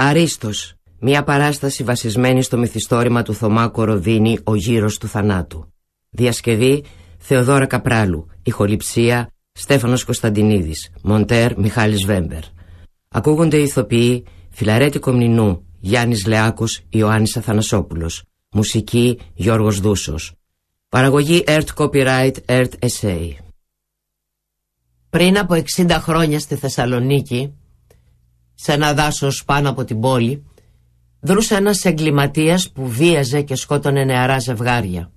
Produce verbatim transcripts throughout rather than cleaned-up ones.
Αρίστος, μια παράσταση βασισμένη στο μυθιστόρημα του Θωμά Κοροδίνη «Ο γύρος του θανάτου». Διασκευή Θεοδόρα Καπράλου. Ηχοληψία Στέφανος Κωνσταντινίδης. Μοντέρ Μιχάλης Βέμπερ. Ακούγονται οι ηθοποιοί Φιλαρέτη Κομνηνού, Γιάννης Λεάκος, Ιωάννης Αθανασόπουλος. Μουσική Γιώργος Δούσος. Παραγωγή Earth Copyright Earth ες έι. Πριν από εξήντα χρόνια στη Θεσσαλονίκη, σε ένα δάσος πάνω από την πόλη, δρούσε ένας εγκληματίας που βίαζε και σκότωνε νεαρά ζευγάρια.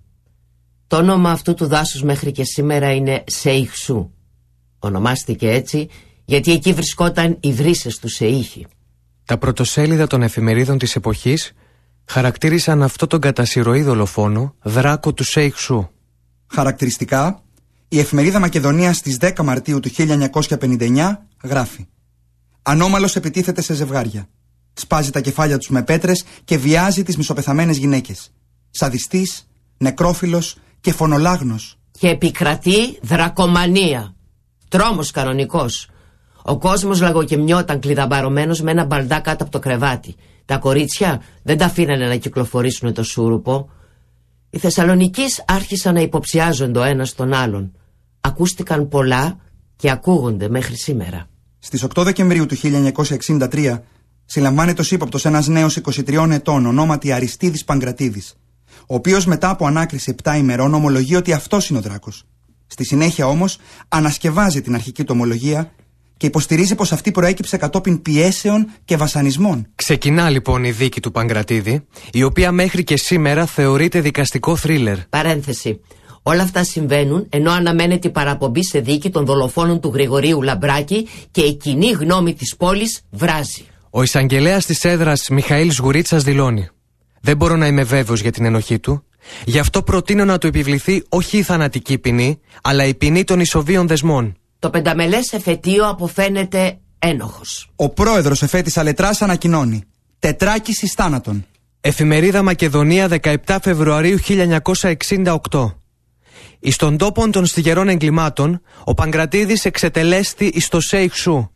Το όνομα αυτού του δάσους μέχρι και σήμερα είναι Σεϊχσού. Ονομάστηκε έτσι γιατί εκεί βρισκόταν οι βρύσες του Σεΐχη. Τα πρωτοσέλιδα των εφημερίδων της εποχής χαρακτήρισαν αυτό τον κατασυρωή δολοφόνο δράκο του Σεϊχσού. Χαρακτηριστικά, η εφημερίδα Μακεδονίας στις δέκα Μαρτίου του χίλια εννιακόσια πενήντα εννιά γράφει: «Ανώμαλος επιτίθεται σε ζευγάρια. Σπάζει τα κεφάλια τους με πέτρες και βιάζει τις μισοπεθαμένες γυναίκες. Σαδιστής, νεκρόφιλος και φωνολάγνος. Και επικρατεί δρακομανία. Τρόμος κανονικός. Ο κόσμος λαγοκαιμιόταν κλειδαμπαρωμένος με ένα μπαλντά κάτω από το κρεβάτι. Τα κορίτσια δεν τα αφήνανε να κυκλοφορήσουν το σούρουπο. Οι Θεσσαλονικείς άρχισαν να υποψιάζονται ο ένας τον άλλον. Ακούστηκαν πολλά και ακούγονται μέχρι σήμερα». Στις οκτώ Δεκεμβρίου του χίλια εννιακόσια εξήντα τρία συλλαμβάνεται ως ύποπτος ένας νέος είκοσι τριών ετών ονόματι Αριστίδης Παγκρατίδης, ο οποίος μετά από ανάκριση επτά ημερών ομολογεί ότι αυτός είναι ο δράκος. Στη συνέχεια όμως ανασκευάζει την αρχική του ομολογία και υποστηρίζει πως αυτή προέκυψε κατόπιν πιέσεων και βασανισμών. Ξεκινά λοιπόν η δίκη του Παγκρατίδη, η οποία μέχρι και σήμερα θεωρείται δικαστικό θρίλερ. Παρένθεση. Όλα αυτά συμβαίνουν ενώ αναμένεται η παραπομπή σε δίκη των δολοφόνων του Γρηγορίου Λαμπράκη και η κοινή γνώμη της πόλης βράζει. Ο εισαγγελέας της έδρας Μιχαήλ Γουρίτσας δηλώνει: «Δεν μπορώ να είμαι βέβαιος για την ενοχή του. Γι' αυτό προτείνω να του επιβληθεί όχι η θανατική ποινή, αλλά η ποινή των ισοβίων δεσμών». Το πενταμελές εφετείο αποφαίνεται ένοχος. Ο πρόεδρος εφέτης Αλετράς ανακοινώνει: «Τετράκης εις θάνατον». Εφημερίδα Μακεδονία δεκαεπτά Φεβρουαρίου χίλια εννιακόσια εξήντα οκτώ. Εις των τόπων των στιγερών εγκλημάτων, ο Παγκρατίδης εξετελέστη εις το Σεϊχσού.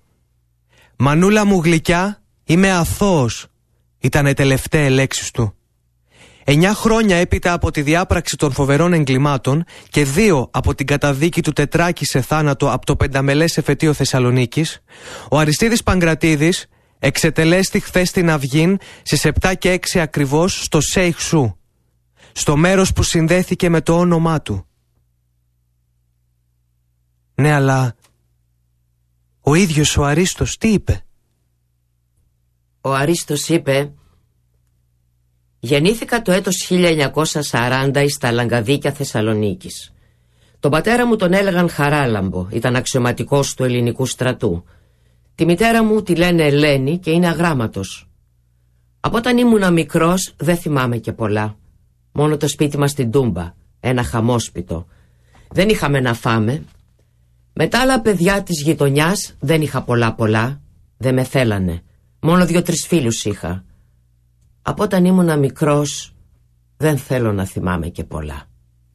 «Μανούλα μου γλυκιά, είμαι αθώος», ήτανε τελευταίες λέξεις του. Εννιά χρόνια έπειτα από τη διάπραξη των φοβερών εγκλημάτων και δύο από την καταδίκη του Τετράκη σε θάνατο από το πενταμελές εφετείο Θεσσαλονίκης, ο Αριστίδης Παγκρατίδης εξετελέστη χθες στην Αυγήν στις επτά και έξι ακριβώς στο Σεϊχσού, στο μέρος που συνδέθηκε με το όνομά του. Ναι, αλλά ο ίδιος ο Αρίστος τι είπε? Ο Αρίστος είπε: «Γεννήθηκα το έτος χίλια εννιακόσια σαράντα στα Λαγκαδίκια Θεσσαλονίκης. Τον πατέρα μου τον έλεγαν Χαράλαμπο, ήταν αξιωματικός του ελληνικού στρατού. Τη μητέρα μου τη λένε Ελένη και είναι αγράμματος. Από όταν ήμουνα μικρός δεν θυμάμαι και πολλά. Μόνο το σπίτι μας στην Τούμπα, ένα χαμόσπιτο. Δεν είχαμε να φάμε. Με τα άλλα παιδιά της γειτονιάς δεν είχα πολλά πολλά. Δεν με θέλανε. Μόνο δύο-τρεις φίλους είχα. Από όταν ήμουνα μικρός δεν θέλω να θυμάμαι και πολλά».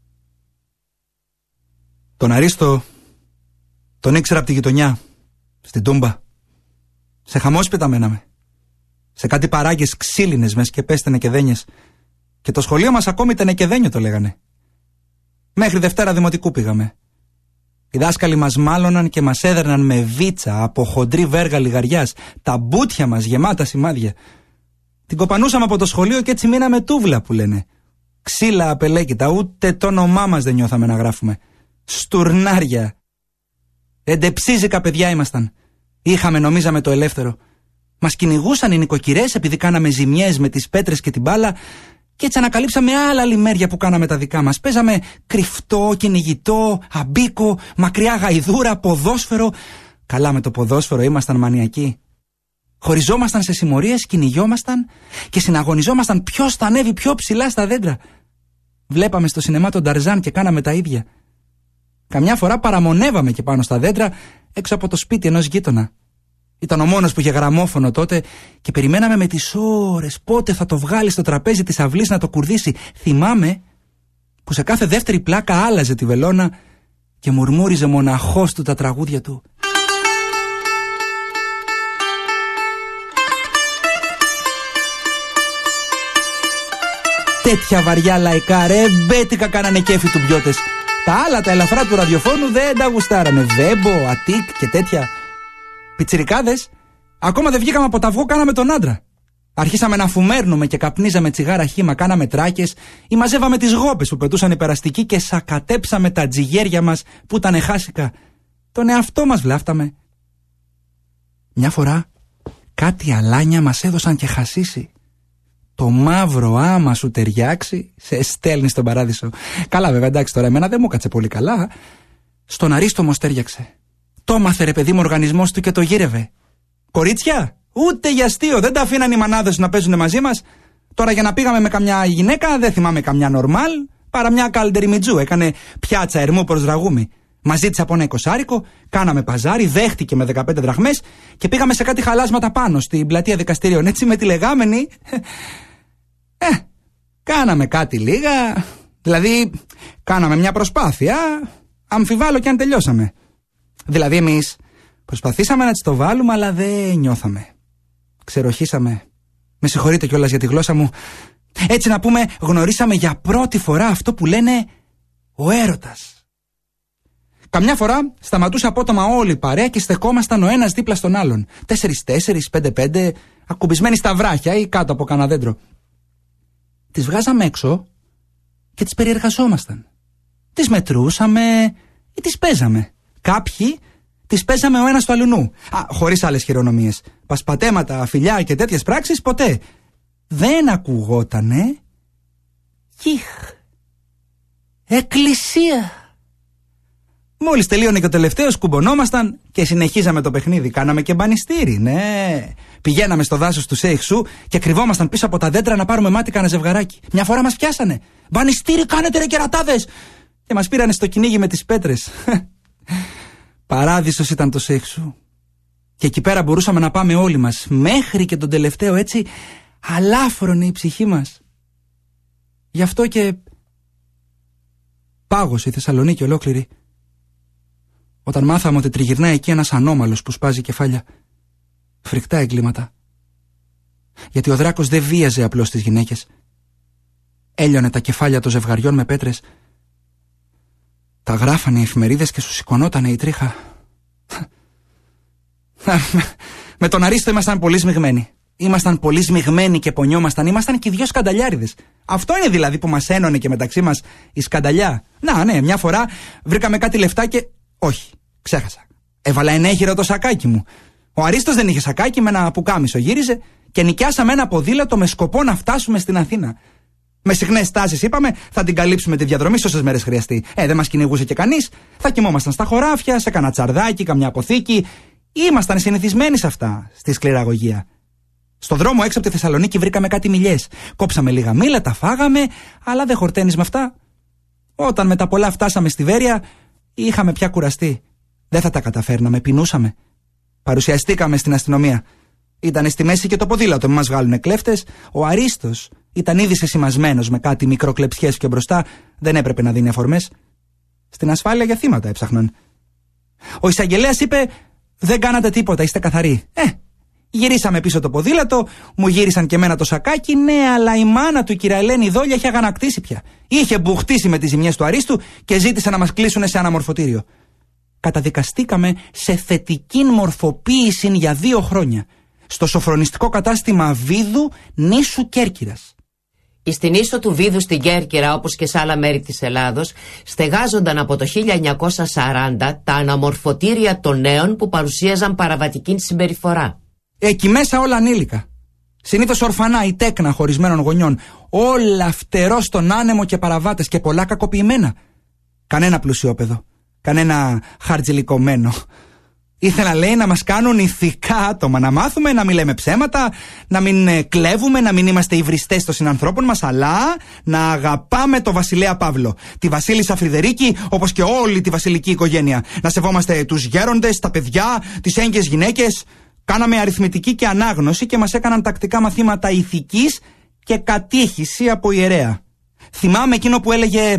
Τον Αρίστο τον ήξερα από τη γειτονιά, στην Τούμπα. Σε χαμόσπιτα μέναμε. Σε κάτι παράγες ξύλινες μες και πέστενε και δένιες. Και το σχολείο μας ακόμη ήταν και δένιο το λέγανε. Μέχρι Δευτέρα Δημοτικού πήγαμε. Οι δάσκαλοι μας μάλωναν και μας έδερναν με βίτσα από χοντρή βέργα λιγαριάς, τα μπούτια μας γεμάτα σημάδια. Την κοπανούσαμε από το σχολείο και έτσι μείναμε τούβλα που λένε. Ξύλα απελέκητα, ούτε το όνομά μας δεν νιώθαμε να γράφουμε. Στουρνάρια. Εντεψίζικα παιδιά ήμασταν. Είχαμε νομίζαμε το ελεύθερο. Μας κυνηγούσαν οι νοικοκυρές επειδή κάναμε ζημιές με τις πέτρες και την μπάλα και έτσι ανακαλύψαμε άλλα λιμέρια που κάναμε τα δικά μας. Παίζαμε κρυφτό, κυνηγητό, αμπίκο, μακριά γαϊδούρα, ποδόσφαιρο. Καλά με το ποδόσφαιρο ήμασταν μανιακοί. Χωριζόμασταν σε συμμορίες, κυνηγιόμασταν και συναγωνιζόμασταν ποιος θα ανέβει πιο ψηλά στα δέντρα. Βλέπαμε στο σινεμά τον Ταρζάν και κάναμε τα ίδια. Καμιά φορά παραμονεύαμε και πάνω στα δέντρα έξω από το σπίτι ενός γείτονα. Ήταν ο μόνος που είχε γραμμόφωνο τότε και περιμέναμε με τις ώρες πότε θα το βγάλει στο τραπέζι της αυλής να το κουρδίσει. Θυμάμαι που σε κάθε δεύτερη πλάκα άλλαζε τη βελόνα και μουρμούριζε μοναχός του τα τραγούδια του. τέτοια βαριά λαϊκά, ρε, μπέτικα κάνανε κέφι του μπιώτες. Τα άλλα, τα ελαφρά του ραδιοφώνου δεν τα γουστάρανε. Βέμπο, Αττικ και τέτοια. Πιτσιρικάδες, ακόμα δεν βγήκαμε από τα αυγό, κάναμε τον άντρα. Αρχίσαμε να φουμέρνουμε και καπνίζαμε τσιγάρα χύμα, κάναμε τράκες ή μαζεύαμε τις γόπες που πετούσαν οι περαστικοί και σακατέψαμε τα τζιγέρια μας που ήταν χάσικα. Τον εαυτό μας βλάφταμε. Μια φορά κάτι αλάνια μας έδωσαν και χασίσει. Το μαύρο άμα σου ταιριάξει, σε στέλνει στον παράδεισο. Καλά βέβαια, εντάξει, τώρα εμένα δεν μου κάτσε πολύ καλά. Στον Αρίστο όμως τέριαξε. Το μάθε ρε παιδί μου ο οργανισμός του και το γύρευε. Κορίτσια, ούτε για αστείο, δεν τα αφήναν οι μανάδες να παίζουν μαζί μας. Τώρα για να πήγαμε με καμιά γυναίκα, δεν θυμάμαι καμιά νορμάλ, παρά μια καλντεριμιτζού. Έκανε πιάτσα ερμού προς ραγούμι. Μας ζήτησε από ένα εικοσάρικο, κάναμε παζάρι, δέχτηκε με δεκαπέντε δραχμές και πήγαμε σε κάτι χαλάσματα πάνω στην πλατεία δικαστηρίων. Έτσι με τη λεγάμενη. Ε, κάναμε κάτι λίγα. Δηλαδή, κάναμε μια προσπάθεια. Αμφιβάλλω και αν τελειώσαμε. Δηλαδή, εμείς προσπαθήσαμε να της το βάλουμε, αλλά δεν νιώθαμε. Ξεροχήσαμε. Με συγχωρείτε κιόλας για τη γλώσσα μου. Έτσι να πούμε, γνωρίσαμε για πρώτη φορά αυτό που λένε ο έρωτας. Καμιά φορά σταματούσε απότομα όλη η παρέα και στεκόμασταν ο ένας δίπλα στον άλλον. Τέσσερις-τέσσερις, πέντε-πέντε, ακουμπισμένοι στα βράχια ή κάτω από κανένα δέντρο. Τις βγάζαμε έξω και τις περιεργαζόμασταν. Τις μετρούσαμε ή τις παίζαμε. Κάποιοι τις παίζαμε ο ένας του αλουνού. Α, χωρίς άλλες χειρονομίες. Πασπατέματα, φιλιά και τέτοιες πράξεις ποτέ. Δεν ακουγότανε. Κιχ. Εκκλησία. Μόλις τελείωνε και ο τελευταίος, κουμπονόμασταν και συνεχίζαμε το παιχνίδι. Κάναμε και μπανιστήρι, ναι. Πηγαίναμε στο δάσος του Σέιχσου και κρυβόμασταν πίσω από τα δέντρα να πάρουμε μάτι κανένα ζευγαράκι. Μια φορά μας πιάσανε. Μπανιστήρι κάνετε ρε κερατάδες! Και μας πήρανε στο κυνήγι με τις πέτρες. Παράδεισος ήταν το Σέιχσου. Και εκεί πέρα μπορούσαμε να πάμε όλοι μας. Μέχρι και τον τελευταίο, έτσι αλάφρονε η ψυχή μας. Γι' αυτό και πάγωσε η Θεσσαλονίκη ολόκληρη όταν μάθαμε ότι τριγυρνάει εκεί ένας ανώμαλος που σπάζει κεφάλια. Φρικτά εγκλήματα. Γιατί ο δράκος δεν βίαζε απλώς τις γυναίκες. Έλειωνε τα κεφάλια των ζευγαριών με πέτρες. Τα γράφανε οι εφημερίδες και σου σηκωνότανε η τρίχα. Με τον Αρίστο ήμασταν πολύ σμιγμένοι. Ήμασταν πολύ σμιγμένοι και πονιόμασταν. Ήμασταν και οι δυο σκανταλιάριδες. Αυτό είναι δηλαδή που μας ένωνε και μεταξύ μας η σκανταλιά. Να, ναι, μια φορά βρήκαμε κάτι λεφτά και. Όχι, ξέχασα. Έβαλα ενέχειρο το σακάκι μου. Ο Αρίστος δεν είχε σακάκι, με ένα πουκάμισο γύριζε και νοικιάσαμε ένα ποδήλατο με σκοπό να φτάσουμε στην Αθήνα. Με συχνές τάσεις είπαμε, θα την καλύψουμε τη διαδρομή σε όσες μέρες χρειαστεί. Ε, δεν μας κυνηγούσε και κανείς. Θα κοιμόμασταν στα χωράφια, σε κανένα τσαρδάκι, καμιά αποθήκη. Ήμασταν συνηθισμένοι σε αυτά, στη σκληραγωγία. Στο δρόμο έξω από τη Θεσσαλονίκη βρήκαμε κάτι μιλιές. Κόψαμε λίγα μήλα, τα φάγαμε, αλλά δεν χορταίνεις με αυτά. Όταν με τα πολλά φτάσαμε στη Βέρεια, είχαμε πια κουραστεί. Δεν θα τα καταφέρναμε, πεινούσαμε. Παρουσιαστήκαμε στην αστυνομία. Ήταν στη μέση και το ποδήλατο, μην μας βγάλουνε κλέφτες. Ο Αρίστος ήταν ήδη σεσημασμένος με κάτι μικροκλεψιές και μπροστά, δεν έπρεπε να δίνει αφορμές. Στην ασφάλεια για θύματα έψαχναν. Ο εισαγγελέας είπε: δεν κάνατε τίποτα, είστε καθαροί. Ε, γυρίσαμε πίσω το ποδήλατο, μου γύρισαν και εμένα το σακάκι. Ναι, αλλά η μάνα του, η κυρία Ελένη Δόλια, είχε αγανακτήσει πια. Είχε μπουχτίσει με τις ζημιές του Αρίστου και ζήτησε να μας κλείσουν σε αναμορφωτήριο. Καταδικαστήκαμε σε θετική μορφοποίηση για δύο χρόνια στο σοφρονιστικό κατάστημα Βίδου, νήσου Κέρκυρας. Στην ίσο του Βίδου στην Κέρκυρα, όπως και σε άλλα μέρη της Ελλάδος, στεγάζονταν από το χίλια εννιακόσια σαράντα τα αναμορφωτήρια των νέων που παρουσίαζαν παραβατική συμπεριφορά. Εκεί μέσα όλα ανήλικα. Συνήθως ορφανά ή τέκνα χωρισμένων γονιών. Όλα φτερό στον άνεμο και παραβάτες και πολλά κακοποιημένα. Κανένα πλουσιόπεδο. Κανένα χαρτζηλικωμένο. Ήθελα, λέει, να μας κάνουν ηθικά άτομα. Να μάθουμε να μην λέμε ψέματα, να μην ε, κλέβουμε, να μην είμαστε υβριστές των συνανθρώπων μας, αλλά να αγαπάμε το βασιλέα Παύλο, τη βασίλισσα Φρυδερίκη, όπως και όλη τη βασιλική οικογένεια. Να σεβόμαστε τους γέροντες, τα παιδιά, τις έγκυες γυναίκες. Κάναμε αριθμητική και ανάγνωση και μας έκαναν τακτικά μαθήματα ηθικής και κατήχηση από ιερέα. Θυμάμαι εκείνο που έλεγε: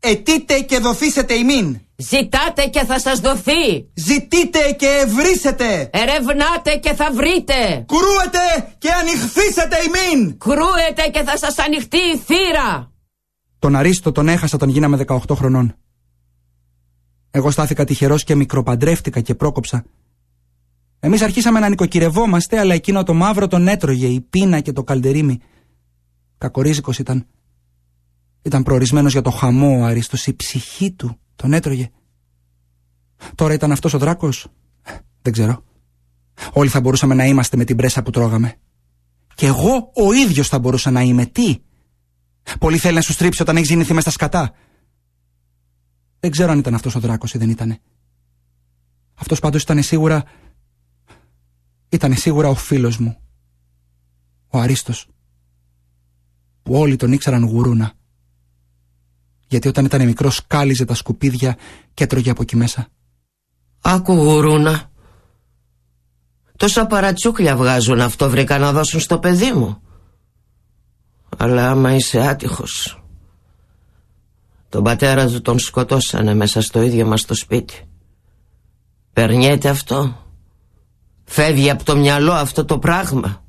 Ετείτε και δοθήσετε ημίν. Ζητάτε και θα σας δοθεί. Ζητείτε και ευρύσετε. Ερευνάτε και θα βρείτε. Κρούετε και ανοιχθήσετε ημίν. Κρούετε και θα σας ανοιχτεί η θύρα. Τον Αρίστο τον έχασα όταν γίναμε δεκαοκτώ χρονών. Εγώ στάθηκα τυχερός και μικροπαντρεύτηκα και πρόκοψα. Εμείς αρχίσαμε να νοικοκυρευόμαστε, αλλά εκείνο το μαύρο τον έτρωγε, η πείνα και το καλντερίμι. Κακορίζικος ήταν. Ήταν προορισμένος για το χαμό ο Αρίστος, η ψυχή του τον έτρωγε. Τώρα ήταν αυτός ο δράκος? Δεν ξέρω. Όλοι θα μπορούσαμε να είμαστε με την πρέσα που τρώγαμε. Και εγώ ο ίδιος θα μπορούσα να είμαι. Τι? Πολύ θέλει να σου στρίψει όταν έχεις γεννηθεί μες στα σκατά. Δεν ξέρω αν ήταν αυτός ο δράκος ή δεν ήτανε. Αυτός πάντως ήταν σίγουρα... Ήτανε σίγουρα ο φίλος μου. Ο Αρίστος. Που όλοι τον ήξεραν γουρούνα. Γιατί όταν ήταν μικρός κάλιζε τα σκουπίδια και έτρωγε από εκεί μέσα. Άκου γουρούνα. Τόσα παρατσούκλια βγάζουν, αυτό βρήκα να δώσουν στο παιδί μου. Αλλά άμα είσαι άτυχος. Τον πατέρα του τον σκοτώσανε μέσα στο ίδιο μας το σπίτι. Περνιέται αυτό? Φεύγει από το μυαλό αυτό το πράγμα?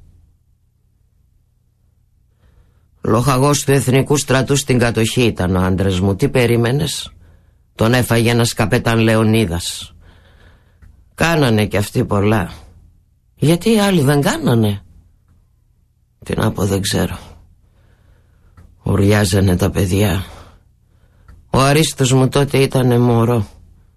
Λοχαγός του Εθνικού Στρατού στην κατοχή ήταν ο άντρας μου. Τι περίμενες? Τον έφαγε ένας καπετάν Λεωνίδας. Κάνανε κι αυτοί πολλά. Γιατί οι άλλοι δεν κάνανε? Τι να πω, δεν ξέρω. Ουρλιάζανε τα παιδιά. Ο Αρίστος μου τότε ήτανε μωρό.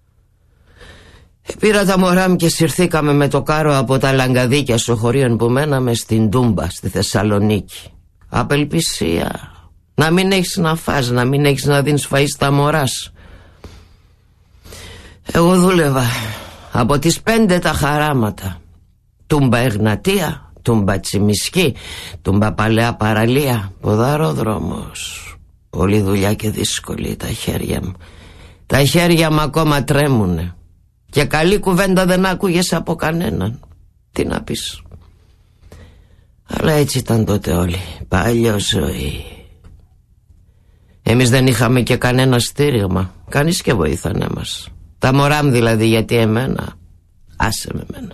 Πήρα τα μωρά μου και συρθήκαμε με το κάρο από τα λαγκαδίκια σοχωρίων που μέναμε στην Τούμπα, στη Θεσσαλονίκη. Απελπισία. Να μην έχεις να φας, να μην έχεις να δίνεις φαΐ στα μωρά σου. Εγώ δούλευα από τις πέντε τα χαράματα. Τούμπα Εγνατία, Τούμπα Τσιμισκή, Τούμπα Παλαιά Παραλία, ποδαρόδρομος. Πολλή δουλειά και δύσκολη τα χέρια μου. Τα χέρια μου ακόμα τρέμουνε. Και καλή κουβέντα δεν άκουγες από κανέναν. Τι να πεις? Αλλά έτσι ήταν τότε όλοι. Παλιό ζωή. Εμείς δεν είχαμε και κανένα στήριγμα. Κανείς και βοήθανε μας. Τα μωρά μου δηλαδή, γιατί εμένα? Άσε με μένα.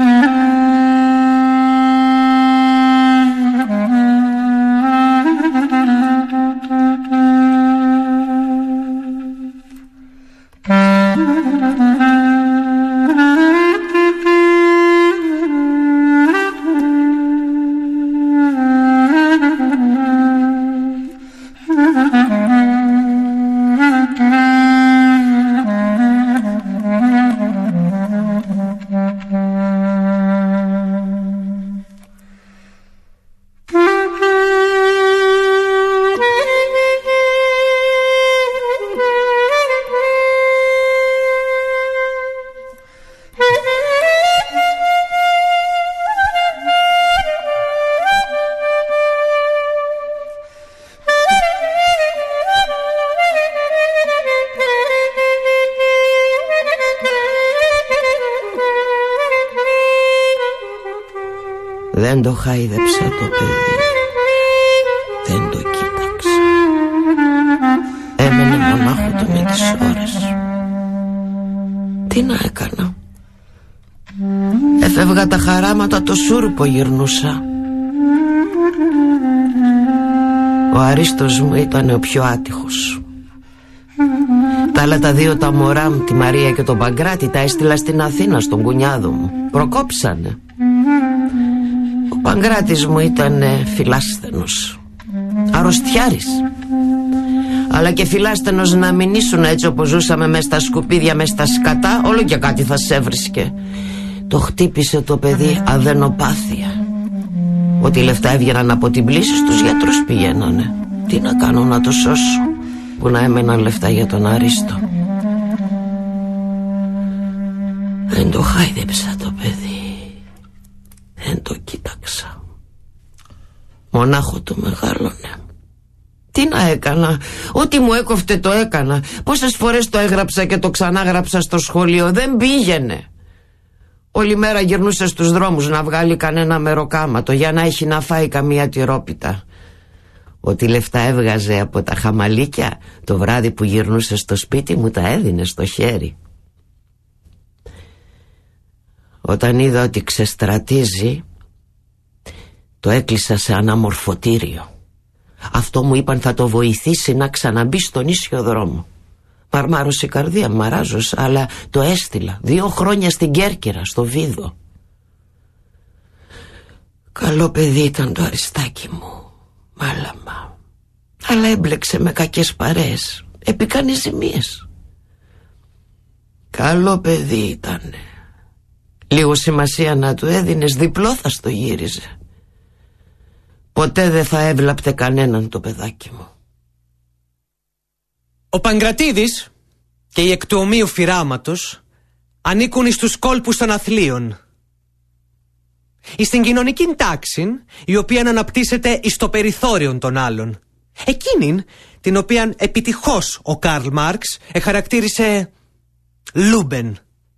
Δεν το χάιδεψα το παιδί. Δεν το κοίταξα. Έμενε μονάχο του με τις ώρες. Τι να έκανα? Έφευγα τα χαράματα, το σούρπο γυρνούσα. Ο Αρίστος μου ήταν ο πιο άτυχος. Τα άλλα τα δύο τα μωρά μου, τη Μαρία και τον Παγκράτη, τα έστειλα στην Αθήνα στον κουνιάδο μου. Προκόψανε. Ο Παγκράτης μου ήταν φιλάσθενος, αρρωστιάρης. Αλλά και φιλάσθενος να μην ήσουν, έτσι όπως ζούσαμε μες στα σκουπίδια, μες στα σκατά, όλο και κάτι θα σε έβρισκε. Το χτύπησε το παιδί αδενοπάθεια. Ότι λεφτά έβγαιναν από την πλήση, στους γιατρούς πηγαίνανε. Τι να κάνω να το σώσω, που να έμεναν λεφτά για τον Αρίστο. Δεν το χάιδεψα το παιδί. Δεν το κοίταξα. Μονάχο του μεγάλωνε. Τι να έκανα? Ό,τι μου έκοφτε το έκανα. Πόσες φορές το έγραψα και το ξανάγραψα στο σχολείο. Δεν πήγαινε. Όλη μέρα γυρνούσε στους δρόμους να βγάλει κανένα μεροκάματο για να έχει να φάει καμία τυρόπιτα. Ό,τι λεφτά έβγαζε από τα χαμαλίκια, το βράδυ που γυρνούσε στο σπίτι μου τα έδινε στο χέρι. Όταν είδα ότι ξεστρατίζει, το έκλεισα σε αναμορφωτήριο. Αυτό μου είπαν θα το βοηθήσει να ξαναμπεί στον ίσιο δρόμο. Μαρμάρωσε η καρδία, μαράζωσα, αλλά το έστειλα δύο χρόνια στην Κέρκυρα, στο Βίδο. Καλό παιδί ήταν το Αριστάκι μου, μάλαμα, αλλά έμπλεξε με κακές παρέες, επικάνει ζημίες. Καλό παιδί ήτανε. Λίγο σημασία να του έδινες, διπλό θα στο γύριζε. Ποτέ δεν θα έβλαπτε κανέναν το παιδάκι μου. Ο Παγκρατίδης και η εκ του ομοίου φυράματος ανήκουν εις τους κόλπους των αθλίων. Εις την κοινωνική τάξη, η οποία αναπτύσσεται εις το περιθώριον των άλλων. Εκείνην την οποία επιτυχώς ο Καρλ Μάρξ εχαρακτήρισε Λούμπεν.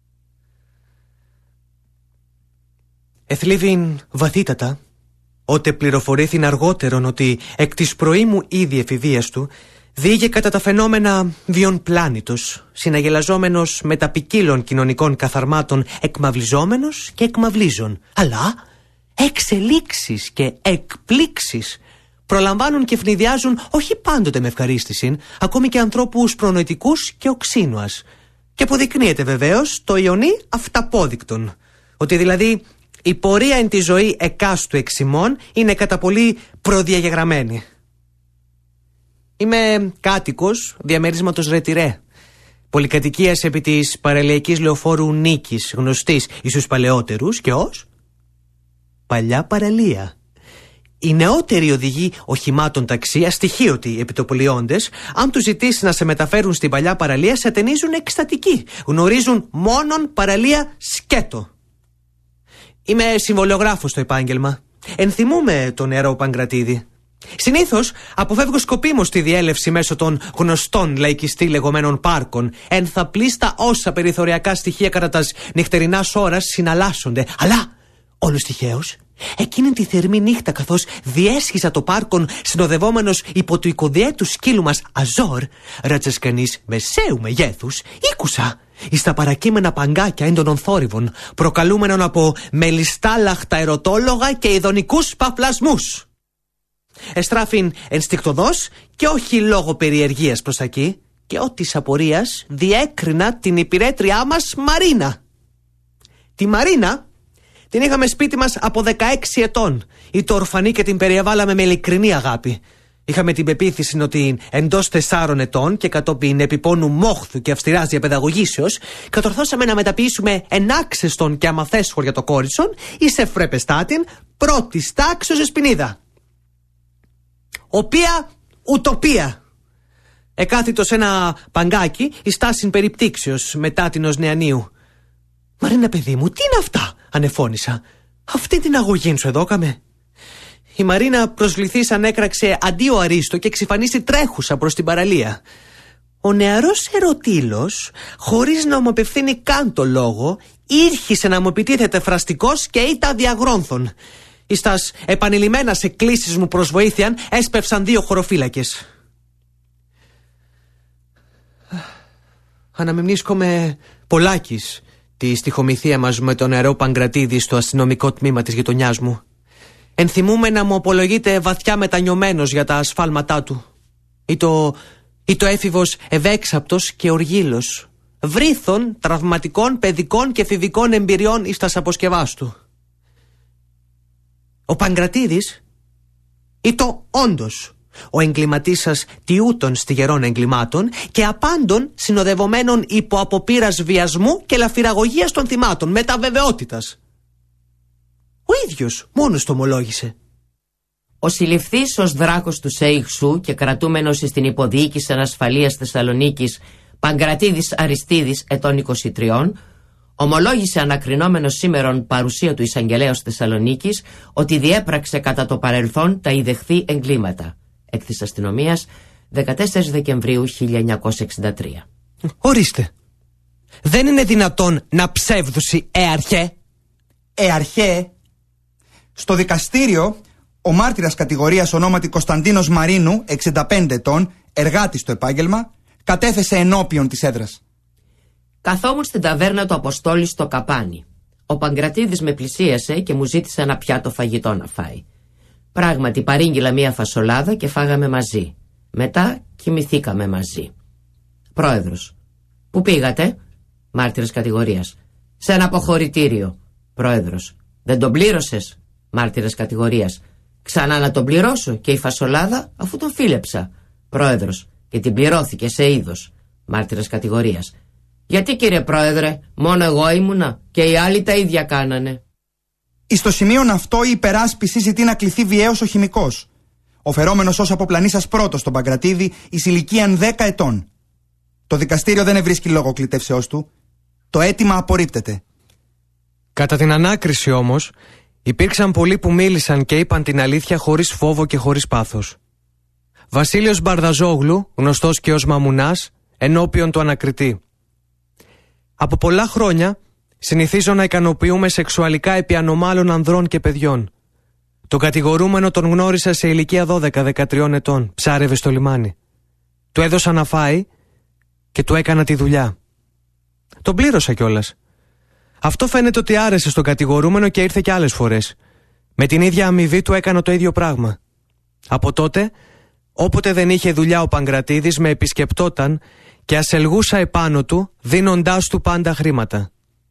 Εθλίβην βαθύτατα, ότε πληροφορήθην αργότερον ότι εκ της προήμου ήδη εφηβείας του διήγε κατά τα φαινόμενα βιον πλάνητος, συναγελαζόμενος με τα ποικίλων κοινωνικών καθαρμάτων, εκμαυλιζόμενος και εκμαυλίζων. Αλλά εξελίξεις και εκπλήξεις προλαμβάνουν και φνηδιάζουν όχι πάντοτε με ευχαρίστηση, ακόμη και ανθρώπους προνοητικούς και οξύνουας. Και αποδεικνύεται βεβαίως το ιονί αυταπόδεικτον, ότι δηλαδή η πορεία εν τη ζωή εκάστου εξημών είναι κατά πολύ προδιαγεγραμμένη. Είμαι κάτοικος διαμερίσματος Ρετιρέ, πολυκατοικίας επί της παραλιακής λεωφόρου Νίκης, γνωστής εις τους παλαιότερους και ως παλιά παραλία. Οι νεότεροι οδηγοί οχημάτων ταξί, αστοιχείωτοι επιτοπολιώντες, αν τους ζητήσει να σε μεταφέρουν στην παλιά παραλία, σε ατενίζουν εκστατικοί. Γνωρίζουν μόνον παραλία σκέτο. Είμαι συμβολιογράφος στο επάγγελμα. Ενθυμούμε τον νεαρό Παγκρατίδη. Συνήθως αποφεύγω σκοπίμως τη διέλευση μέσω των γνωστών λαϊκιστή λεγόμενων πάρκων, ενθαπλίστα όσα περιθωριακά στοιχεία κατά τας νυχτερινάς ώρας συναλλάσσονται. Αλλά, όλος τυχαίως, εκείνη τη θερμή νύχτα, καθώς διέσχιζα το πάρκον συνοδευόμενος υπό του οικοδιέτου σκύλου μας Αζόρ, ρατσεσκανής μεσαίου μεγέθους, ήκουσα εις τα παρακείμενα παγκάκια έντονων θόρυβων, προκαλούμενων από μελιστάλαχτα ερωτόλογα και ειδονικούς παπλασμούς. Εστράφην ενστικτωδώς και όχι λόγω περιεργίας προς τα εκεί, και ό της απορίας διέκρινα την υπηρέτριά μας Μαρίνα. Τη Μαρίνα την είχαμε σπίτι μας από δεκαέξι ετών. Ήτο ορφανή και την περιεβάλαμε με ειλικρινή αγάπη. Είχαμε την πεποίθηση ότι εντός τεσσάρων ετών και κατόπιν επιπόνου μόχθου και αυστηράς διαπαιδαγωγήσεως, κατορθώσαμε να μεταποιήσουμε ενάξεστον και αμαθέσχορ για το κόριτσον ή σε φρέπεστάτην πρώτης τάξεως εσπινίδα. Οποία ουτοπία. Εκάθιτο σε ένα παγκάκι εις στάσιν περιπτύξεως μετά την ως νεανίου. Μαρίνα, παιδί μου, τι είναι αυτά, ανεφώνησα. Αυτή την αγωγή σου εδώ καμε. Η Μαρίνα προσβληθής ανέκραξε αντίο αρίστο και εξυφανίσει τρέχουσα προς την παραλία. Ο νεαρός ερωτήλος, χωρίς να μου απευθύνει καν το λόγο, ήρχισε να μου επιτίθεται φραστικός και ήτα διαγρόνθων. Εις τας επανειλημμένας εκκλήσεις μου προς βοήθειαν έσπευσαν δύο χωροφύλακες. Αναμνήσκομαι πολλάκις τη στιχομηθεία μας με τον νεαρό Παγκρατίδη στο αστυνομικό τμήμα της γειτονιάς μου. Ενθυμούμε να μου απολογείται βαθιά μετανιωμένος για τα ασφάλματά του. Ή το, ή το έφηβος ευέξαπτος και οργύλος, βρίθων τραυματικών παιδικών και εφηβικών εμπειριών εις τας αποσκευάς του. Ο Παγκρατίδης ή το όντως ο εγκληματής σας τιούτων στιγερών εγκλημάτων και απάντων συνοδευομένων υπό αποπείρας βιασμού και λαφυραγωγίας των θυμάτων, μεταβεβαιότητας. Ο ίδιος μόνος το ομολόγησε. Ο συλληφθής ως δράκος του Σέιχσου και κρατούμενος στην υποδιοίκηση ανασφαλείας Θεσσαλονίκης Παγκρατίδης Αριστίδης ετών είκοσι τρία, ομολόγησε ανακρινόμενος σήμερον παρουσία του εισαγγελέως Θεσσαλονίκης ότι διέπραξε κατά το παρελθόν τα ιδεχθή εγκλήματα. Εκ της αστυνομίας, δεκατέσσερις Δεκεμβρίου χίλια εννιακόσια εξήντα τρία. Ορίστε. Δεν είναι δυνατόν να ψεύδουσει, ε αρχέ. Ε αρχέ, στο δικαστήριο ο μάρτυρας κατηγορίας ονόματι Κωνσταντίνος Μαρίνου, εξήντα πέντε ετών, εργάτης στο επάγγελμα, κατέθεσε ενώπιον της έδρας. Καθόμουν στην ταβέρνα του Αποστόλη στο Καπάνι. Ο Παγκρατίδης με πλησίασε και μου ζήτησε ένα πιάτο φαγητό να φάει. Πράγματι παρήγγειλα μία φασολάδα και φάγαμε μαζί. Μετά κοιμηθήκαμε μαζί. Πρόεδρος. Πού πήγατε? Μάρτυρας κατηγορίας. Σε ένα αποχωρητήριο. Πρόεδρος. Δεν τον πλήρωσες? Μάρτυρας κατηγορίας. Ξανά να τον πληρώσω και η φασολάδα, αφού τον φίλεψα. Πρόεδρος. Και την πληρώθηκε σε είδος. Μάρτυρας κατηγορίας. Γιατί, κύριε Πρόεδρε, μόνο εγώ ήμουνα και οι άλλοι τα ίδια κάνανε? Εις το σημείον αυτό η υπεράσπιση ζητεί να κληθεί βιαίως ο χημικός, ο φερόμενος ως αποπλανήσας πρώτος στον Παγκρατίδη, εις ηλικίαν δέκα ετών. Το δικαστήριο δεν ευρίσκει λόγο κλητεύσεώς του. Το αίτημα απορρίπτεται. Κατά την ανάκριση όμως, υπήρξαν πολλοί που μίλησαν και είπαν την αλήθεια χωρίς φόβο και χωρίς πάθος. Βασίλειος Μπαρδαζόγλου, γνωστός και ως Μαμουνάς, ενώπιον του ανακριτή. Από πολλά χρόνια συνηθίζω να ικανοποιούμε σεξουαλικά επί ανομάλων ανδρών και παιδιών. Τον κατηγορούμενο τον γνώρισα σε ηλικία δώδεκα δεκατρία ετών, ψάρευε στο λιμάνι. Του έδωσα να φάει και του έκανα τη δουλειά. Τον πλήρωσα κιόλας. Αυτό φαίνεται ότι άρεσε στον κατηγορούμενο και ήρθε κι άλλες φορές. Με την ίδια αμοιβή του έκανα το ίδιο πράγμα. Από τότε, όποτε δεν είχε δουλειά ο Παγκρατίδης με επισκεπτόταν και ασελγούσα επάνω του, δίνοντάς του πάντα χρήματα.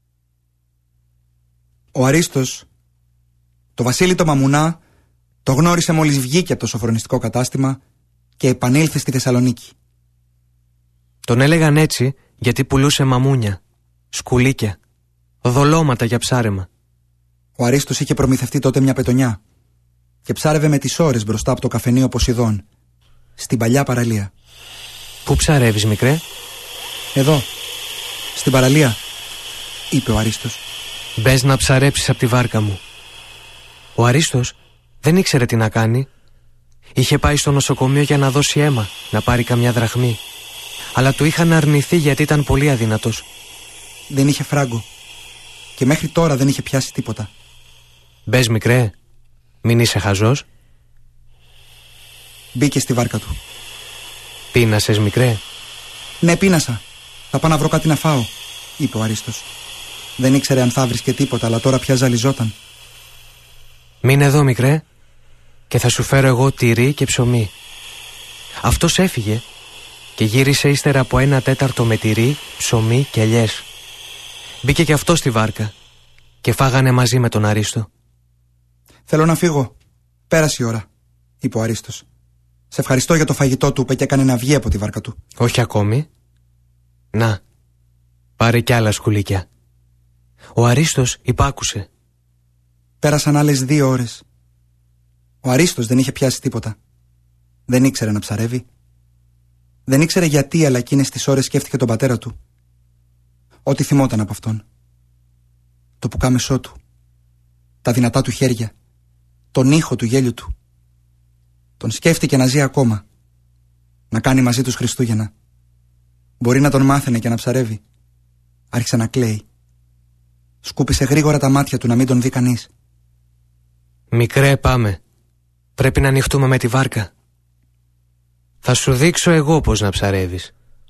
Ο Αρίστος, το Βασίλη το Μαμουνά, το γνώρισε μόλις βγήκε από το σοφρονιστικό κατάστημα και επανήλθε στη Θεσσαλονίκη. Τον έλεγαν έτσι γιατί πουλούσε μαμούνια, σκουλίκια, δολώματα για ψάρεμα. Ο Αρίστος είχε προμηθευτεί τότε μια πετονιά και ψάρευε με τις ώρες μπροστά από το καφενείο Ποσειδών, στην παλιά παραλία. Πού ψαρεύεις, μικρέ? Εδώ, στην παραλία, είπε ο Αρίστος. Μπες να ψαρέψεις από τη βάρκα μου. Ο Αρίστος δεν ήξερε τι να κάνει. Είχε πάει στο νοσοκομείο για να δώσει αίμα, να πάρει καμιά δραχμή. Αλλά του είχαν αρνηθεί γιατί ήταν πολύ αδύνατος. Δεν είχε φράγκο και μέχρι τώρα δεν είχε πιάσει τίποτα. Μπες, μικρέ, μην είσαι χαζός. Μπήκε στη βάρκα του. Πείνασες, μικρέ? Ναι, πείνασα. Θα πάω να βρω κάτι να φάω, είπε ο Αρίστος. Δεν ήξερε αν θα βρίσκε τίποτα, αλλά τώρα πια ζαλιζόταν. Μείνε εδώ, μικρέ, και θα σου φέρω εγώ τυρί και ψωμί. Αυτός έφυγε και γύρισε ύστερα από ένα τέταρτο με τυρί, ψωμί και ελιές. Μπήκε και αυτό στη βάρκα και φάγανε μαζί με τον Αρίστο. Θέλω να φύγω. Πέρασε η ώρα, είπε ο Αρίστος. Σε ευχαριστώ για το φαγητό του, είπε και έκανε να βγει από τη βάρκα του. Όχι ακόμη. Να, πάρε κι άλλα σκουλίκια. Ο Αρίστος υπάκουσε. Πέρασαν άλλες δύο ώρες. Ο Αρίστος δεν είχε πιάσει τίποτα. Δεν ήξερε να ψαρεύει. Δεν ήξερε γιατί, αλλά εκείνες τις ώρες σκέφτηκε τον πατέρα του. Ό,τι θυμόταν από αυτόν. Το πουκάμεσό του. Τα δυνατά του χέρια. Τον ήχο του γέλιου του. Τον σκέφτηκε να ζει ακόμα. Να κάνει μαζί τους Χριστούγεννα. Μπορεί να τον μάθαινε και να ψαρεύει. Άρχισε να κλαίει. Σκούπισε γρήγορα τα μάτια του να μην τον δει κανείς. Μικρέ, πάμε. Πρέπει να ανοιχτούμε με τη βάρκα. Θα σου δείξω εγώ πώς να ψαρεύεις.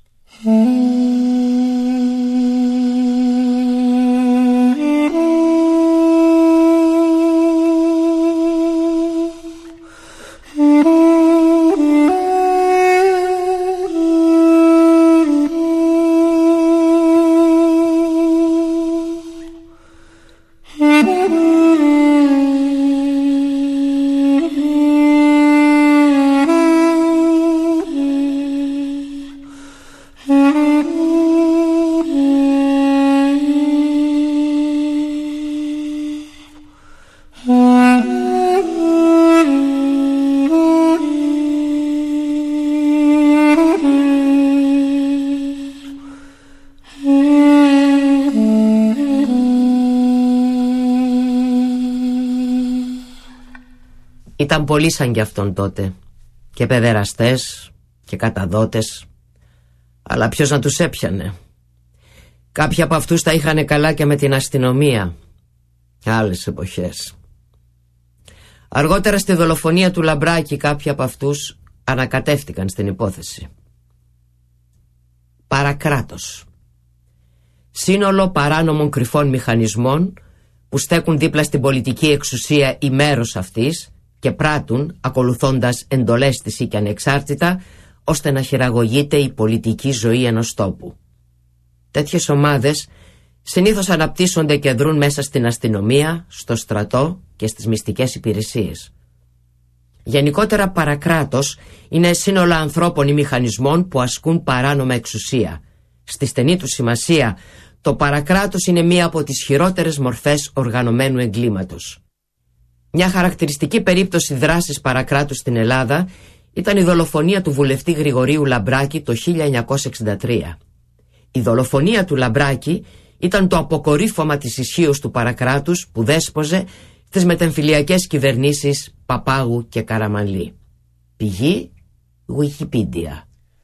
Ήταν πολλοί σαν κι αυτόν τότε, και παιδεραστές και καταδότες, αλλά ποιος να τους έπιανε. Κάποιοι από αυτούς τα είχαν καλά και με την αστυνομία. Άλλες εποχές. Αργότερα στη δολοφονία του Λαμπράκη κάποιοι από αυτούς ανακατεύτηκαν στην υπόθεση. Παρακράτος. Σύνολο παράνομων κρυφών μηχανισμών που στέκουν δίπλα στην πολιτική εξουσία ή μέρος αυτής και πράττουν ακολουθώντας εντολές της ή και ανεξάρτητα, ώστε να χειραγωγείται η πολιτική ζωή ενός τόπου. Τέτοιες ομάδες συνήθως αναπτύσσονται και δρούν μέσα στην αστυνομία, στο στρατό και στις μυστικές υπηρεσίες. Γενικότερα παρακράτος είναι σύνολο ανθρώπων ή μηχανισμών που ασκούν παράνομα εξουσία. Στη στενή του σημασία, το παρακράτος είναι μία από τις χειρότερες μορφές οργανωμένου εγκλήματος. Μια χαρακτηριστική περίπτωση δράσης παρακράτους στην Ελλάδα ήταν η δολοφονία του βουλευτή Γρηγορίου Λαμπράκη το χίλια εννιακόσια εξήντα τρία. Η δολοφονία του Λαμπράκη ήταν το αποκορύφωμα της ισχύως του παρακράτους που δέσποζε στις μετεμφυλιακές κυβερνήσεις Παπάγου και Καραμανλή. Πηγή Wikipedia.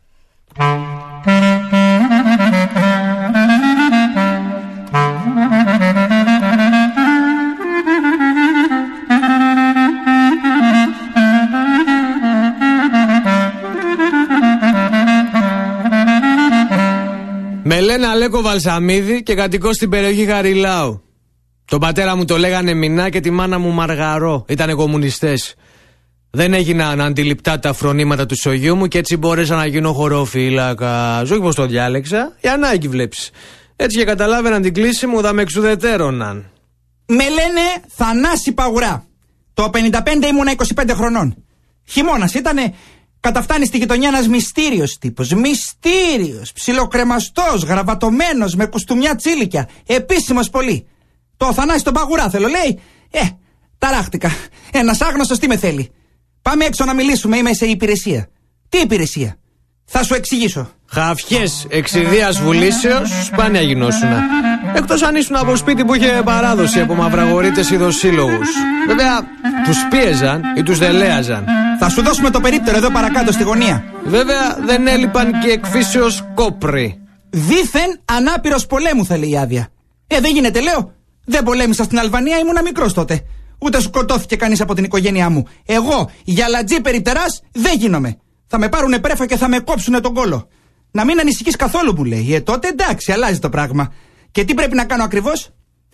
Με λένε Αλέκο Βαλσαμίδη και κατοικώ στην περιοχή Γαριλάου. Τον πατέρα μου το λέγανε Μινά και τη μάνα μου Μαργαρό. Ήτανε κομμουνιστές. Δεν έγιναν αντιληπτά τα φρονήματα του σογιού μου και έτσι μπόρεσα να γίνω χωροφύλακας. Όχι πως το διάλεξα, η ανάγκη βλέπεις. Έτσι και καταλάβαιναν την κλίση μου, θα με εξουδετέρωναν. Με λένε Θανάση Παγουρά. Το πενήντα πέντε ήμουνα είκοσι πέντε χρονών. Χειμώνας ήτανε. Καταφτάνει στη γειτονιά ένας μυστήριος τύπος. Μυστήριος, ψιλοκρεμαστός, γραβατωμένος, με κουστούμια τσίλικια. Επίσημος πολύ. Το Θανάση τον Παγουρά θέλω, λέει. Ε, ταράχτηκα. Ένας άγνωστος τι με θέλει. Πάμε έξω να μιλήσουμε, είμαι σε υπηρεσία. Τι υπηρεσία? Θα σου εξηγήσω. Χαφιές εξιδίας βουλήσεως, σπάνια γινόσουνα. Εκτός αν ήσουν από σπίτι που είχε παράδοση από μαυραγορείτες ειδοσύλλογους. Βέβαια, τους πίεζαν ή τους δελέαζαν. Θα σου δώσουμε το περίπτερο εδώ παρακάτω στη γωνία. Βέβαια, δεν έλειπαν και εκφύσεως κόπροι. Δήθεν ανάπηρος πολέμου θέλει η άδεια. Ε, δεν γίνεται, λέω. Δεν πολέμησα στην Αλβανία, ήμουνα μικρός τότε. Ούτε σκοτώθηκε κανείς από την οικογένειά μου. Εγώ, για λατζή περιπτεράς, δεν γίνομαι. Θα με πάρουνε πρέφα και θα με κόψουνε τον κόλο. Να μην ανησυχείς καθόλου, μου λέει. Ε, τότε εντάξει, αλλάζει το πράγμα. Και τι πρέπει να κάνω ακριβώς?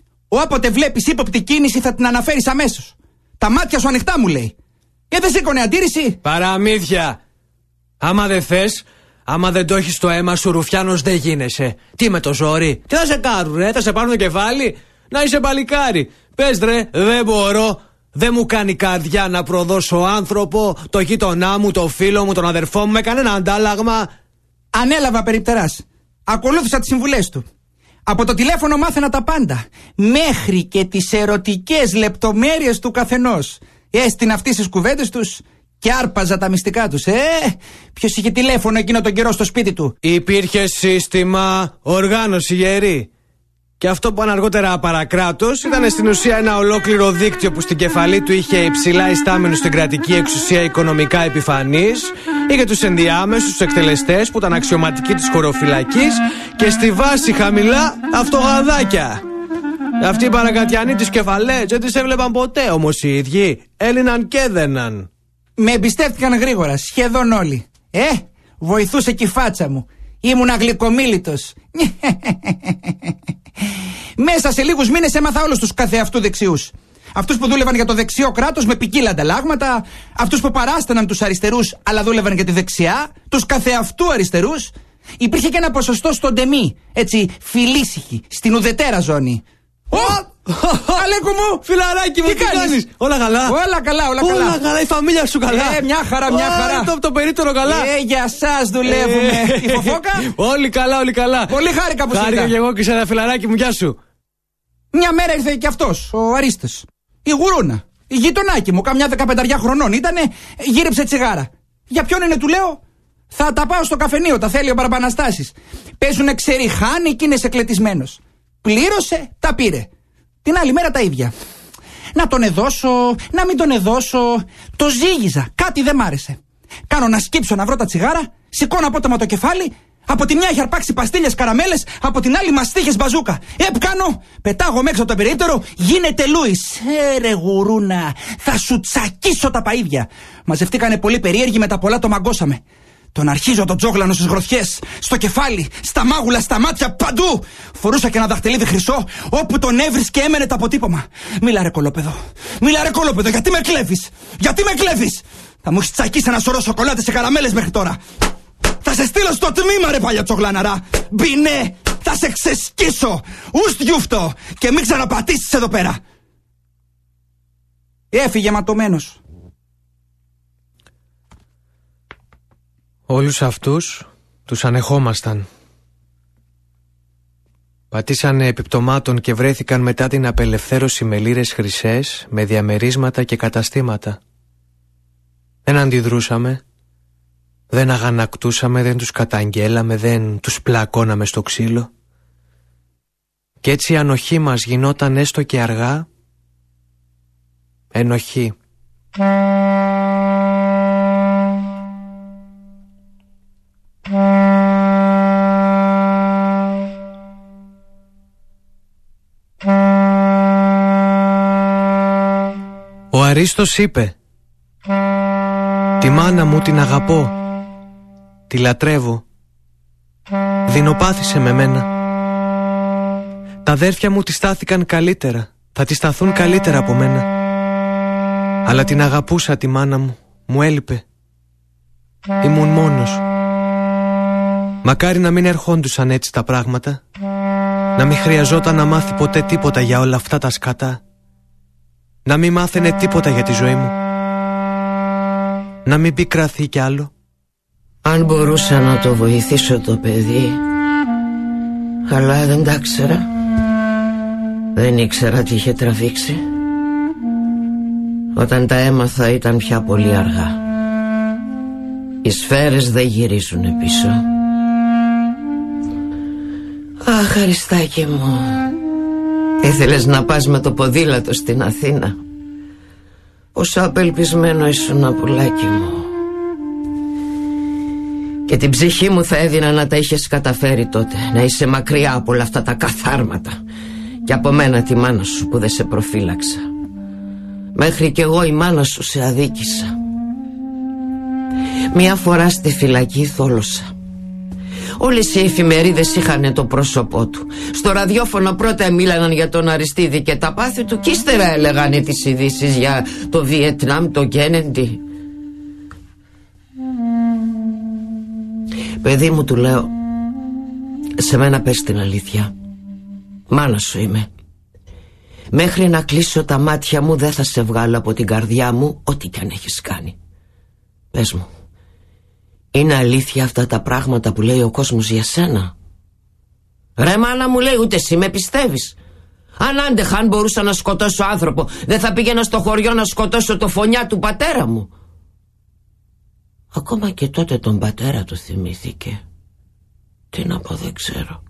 Όποτε βλέπεις ύποπτη κίνηση θα την αναφέρεις αμέσως. Τα μάτια σου ανοιχτά, μου λέει. Ε, δεν σήκωνε αντίρρηση. Παραμύθια. Άμα δεν θες, άμα δεν το έχεις στο αίμα σου, ρουφιάνος δεν γίνεσαι. Τι με το ζόρι? Τι θα σε κάνουν, ρε? Θα σε πάρουν το κεφάλι? Να είσαι παλικάρι. Πες ρε, δεν μπορώ. Δεν μου κάνει καρδιά να προδώσω άνθρωπο, το γείτονά μου, το φίλο μου, τον αδερφό μου, με κανένα αντάλλαγμα. Ανέλαβα περιπτεράς. Ακολούθησα τις συμβουλές του. Από το τηλέφωνο μάθαινα τα πάντα. Μέχρι και τις ερωτικές λεπτομέρειες του καθενός. Έστεινα αυτές τις κουβέντες τους και άρπαζα τα μυστικά τους. Ε, ποιος είχε τηλέφωνο εκείνο τον καιρό στο σπίτι του? Υπήρχε σύστημα, οργάνωση γερή. Και αυτό που αργότερα παρακράτος ήταν στην ουσία ένα ολόκληρο δίκτυο που στην κεφαλή του είχε υψηλά ιστάμενους στην κρατική εξουσία οικονομικά επιφανείς, είχε τους ενδιάμεσους, τους εκτελεστές που ήταν αξιωματικοί της χωροφυλακής και στη βάση χαμηλά αυτογαδάκια. Αυτοί οι παρακατιανοί τις κεφαλές δεν τις έβλεπαν ποτέ, όμως οι ίδιοι έλυναν και έδαιναν. Με εμπιστεύτηκαν γρήγορα, σχεδόν όλοι. Ε, βοηθούσε και η φάτσα μου. Ήμουν αγλυκομίλητος. Μέσα σε λίγους μήνες έμαθα όλους τους καθεαυτού δεξιούς. Αυτούς που δούλευαν για το δεξιό κράτος με ποικίλα ανταλλάγματα, αυτούς που παράσταναν τους αριστερούς αλλά δούλευαν για τη δεξιά, τους καθεαυτού αριστερούς. Υπήρχε και ένα ποσοστό στον ντεμή, έτσι φιλήσυχη, στην ουδετέρα ζώνη. Ω! Αλέκο μου! Φιλαράκι μου, τι, τι κάνεις? κάνεις? Όλα καλά. Όλα καλά, όλα καλά. Όλα καλά, η φαμίλια σου καλά. Ε, μια χαρά, μια χαρά. Το, το περίπτερο καλά. Ε, για σας δουλεύουμε. Ε, η Φοφόκα. Όλοι καλά, όλοι καλά. Πολύ χάρηκα που χάρηκα και εγώ και σε ένα φιλαράκι μου, γεια σου. Μια μέρα ήρθε και αυτός, ο Αρίστος. Η γουρούνα. Η γειτονάκι μου, καμιά δεκαπενταριά χρονών ήτανε, γύρεψε τσιγάρα. Για ποιον είναι, του λέω? Θα τα πάω στο καφενείο, τα θέλει ο Μπαρμπαναστάσης. Παίζουνε ξεριχάνι και είναι εκλετισμένος. Πλήρωσε, τα πήρε. Την άλλη μέρα τα ίδια. Να τον εδώσω, να μην τον εδώσω. Το ζήγιζα, κάτι δεν μ' άρεσε. Κάνω να σκύψω να βρω τα τσιγάρα, σηκώνω απότομα το κεφάλι, Από τη μια έχει αρπάξει παστίλιες καραμέλες, από την άλλη μαστίχες μπαζούκα. Επ κάνω, πετάγω έξω από το περίπτερο, γίνεται Λούις. Ε, ρε γουρούνα, θα σου τσακίσω τα παΐδια. Μαζευτήκανε πολύ περίεργοι, με τα πολλά το μαγκώσαμε. Τον αρχίζω τον τζόγλανο στις γροθιές, στο κεφάλι, στα μάγουλα, στα μάτια, παντού. Φορούσα και ένα δαχτυλίδι χρυσό, όπου τον έβρισκε έμενε το αποτύπωμα. Μίλα ρε κολόπεδο, μίλα ρε κολόπεδο, γιατί με κλέβεις, γιατί με κλέβεις. Θα μου έχεις τσακίσει ένα σωρό σοκολάτες σε καραμέλες μέχρι τώρα. Θα σε στείλω στο τμήμα ρε παλιά τσογλάναρα. Μπινέ, θα σε ξεσκίσω. Ουστ γιούφτο. Και μην ξαναπατήσεις εδώ πέρα. Έφυγε ματωμένος. Όλους αυτούς τους ανεχόμασταν. Πατήσανε επιπτωμάτων και βρέθηκαν μετά την απελευθέρωση με λίρες χρυσές, με διαμερίσματα και καταστήματα. Δεν αντιδρούσαμε, δεν αγανακτούσαμε, δεν τους καταγγέλαμε, δεν τους πλακώναμε στο ξύλο. Κι έτσι η ανοχή μας γινόταν έστω και αργά ενοχή. Ο Αρίστος είπε: «Τη μάνα μου την αγαπώ, τη λατρεύω, δεινοπάθησε με μένα. Τα αδέρφια μου τη στάθηκαν καλύτερα, θα τη σταθούν καλύτερα από μένα. Αλλά την αγαπούσα τη μάνα μου, μου έλειπε. Ήμουν μόνος. Μακάρι να μην ερχόντουσαν έτσι τα πράγματα, να μην χρειαζόταν να μάθει ποτέ τίποτα για όλα αυτά τα σκατά, να μην μάθαινε τίποτα για τη ζωή μου, να μην πικραθεί κι άλλο. Αν μπορούσα να το βοηθήσω το παιδί, αλλά δεν τα ξέρα. Δεν ήξερα τι είχε τραβήξει. Όταν τα έμαθα ήταν πια πολύ αργά. Οι σφαίρες δεν γυρίζουν πίσω. Αχ, Χριστάκι μου, ήθελες να πας με το ποδήλατο στην Αθήνα. Πόσο απελπισμένο ήσουν, πουλάκι μου. Και την ψυχή μου θα έδινα να τα είχες καταφέρει τότε, να είσαι μακριά από όλα αυτά τα καθάρματα. Και από μένα τη μάνα σου που δεν σε προφύλαξα. Μέχρι κι εγώ η μάνα σου σε αδίκησα. Μια φορά στη φυλακή θόλωσα. Όλες οι εφημερίδες είχαν το πρόσωπό του. Στο ραδιόφωνο πρώτα μίλαναν για τον Αριστίδη και τα πάθη του, και ύστερα έλεγαν τις ειδήσεις για το Βιετνάμ, το Κένεντι. Παιδί μου, του λέω, σε μένα πες την αλήθεια. Μάνα σου είμαι. Μέχρι να κλείσω τα μάτια μου δεν θα σε βγάλω από την καρδιά μου, ό,τι κι αν έχεις κάνει. Πες μου, είναι αλήθεια αυτά τα πράγματα που λέει ο κόσμος για σένα? Ρε μάνα μου, λέει, ούτε εσύ με πιστεύεις. Αν άντεχα, αν μπορούσα να σκοτώσω άνθρωπο, δεν θα πήγαινα στο χωριό να σκοτώσω το φωνιά του πατέρα μου? Ακόμα και τότε τον πατέρα του θυμήθηκε. Τι να πω, δεν ξέρω.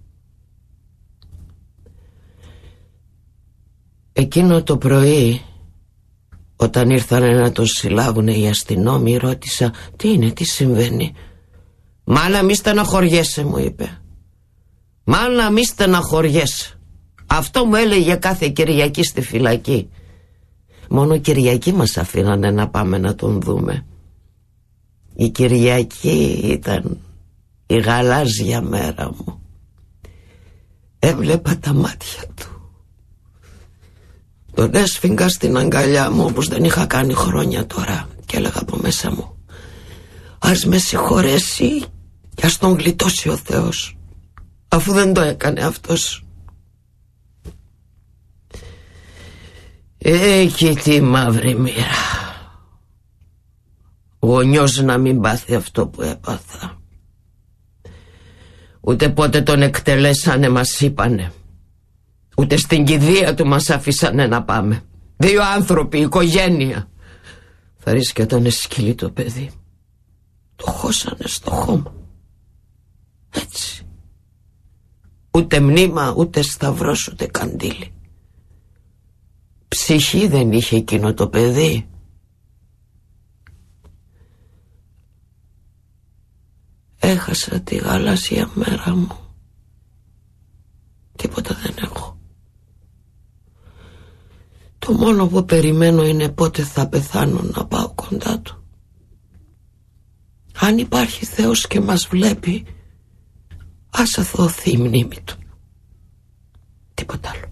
Εκείνο το πρωί, όταν ήρθανε να τον συλλάβουνε οι αστυνόμοι, ρώτησα τι είναι, τι συμβαίνει. Μάνα, μη στεναχωριέσαι, μου είπε. Μάνα, μη στεναχωριέσαι. Αυτό μου έλεγε κάθε Κυριακή στη φυλακή. Μόνο Κυριακή μας αφήνανε να πάμε να τον δούμε. Η Κυριακή ήταν η γαλάζια μέρα μου. Έβλεπα τα μάτια του. Τον έσφιγγα στην αγκαλιά μου όπως δεν είχα κάνει χρόνια τώρα και έλεγα από μέσα μου, ας με συγχωρέσει και ας τον γλιτώσει ο Θεός, αφού δεν το έκανε αυτός. Έχει τη μαύρη μοίρα. Γονιός να μην πάθει αυτό που έπαθα. Ούτε πότε τον εκτελέσανε μας είπανε. Ούτε στην κηδεία του μας αφήσανε να πάμε. Δύο άνθρωποι, οικογένεια. Θα ρίσκεται σκυλί το παιδί. Το χώσανε στο χώμα. Έτσι. Ούτε μνήμα, ούτε σταυρός, ούτε καντήλι. Ψυχή δεν είχε εκείνο το παιδί. Έχασα τη γαλάζια μέρα μου. Τίποτα δεν έχω. Το μόνο που περιμένω είναι πότε θα πεθάνω να πάω κοντά του. Αν υπάρχει Θεός και μας βλέπει, ας αθωωθεί η μνήμη του. Τίποτα άλλο.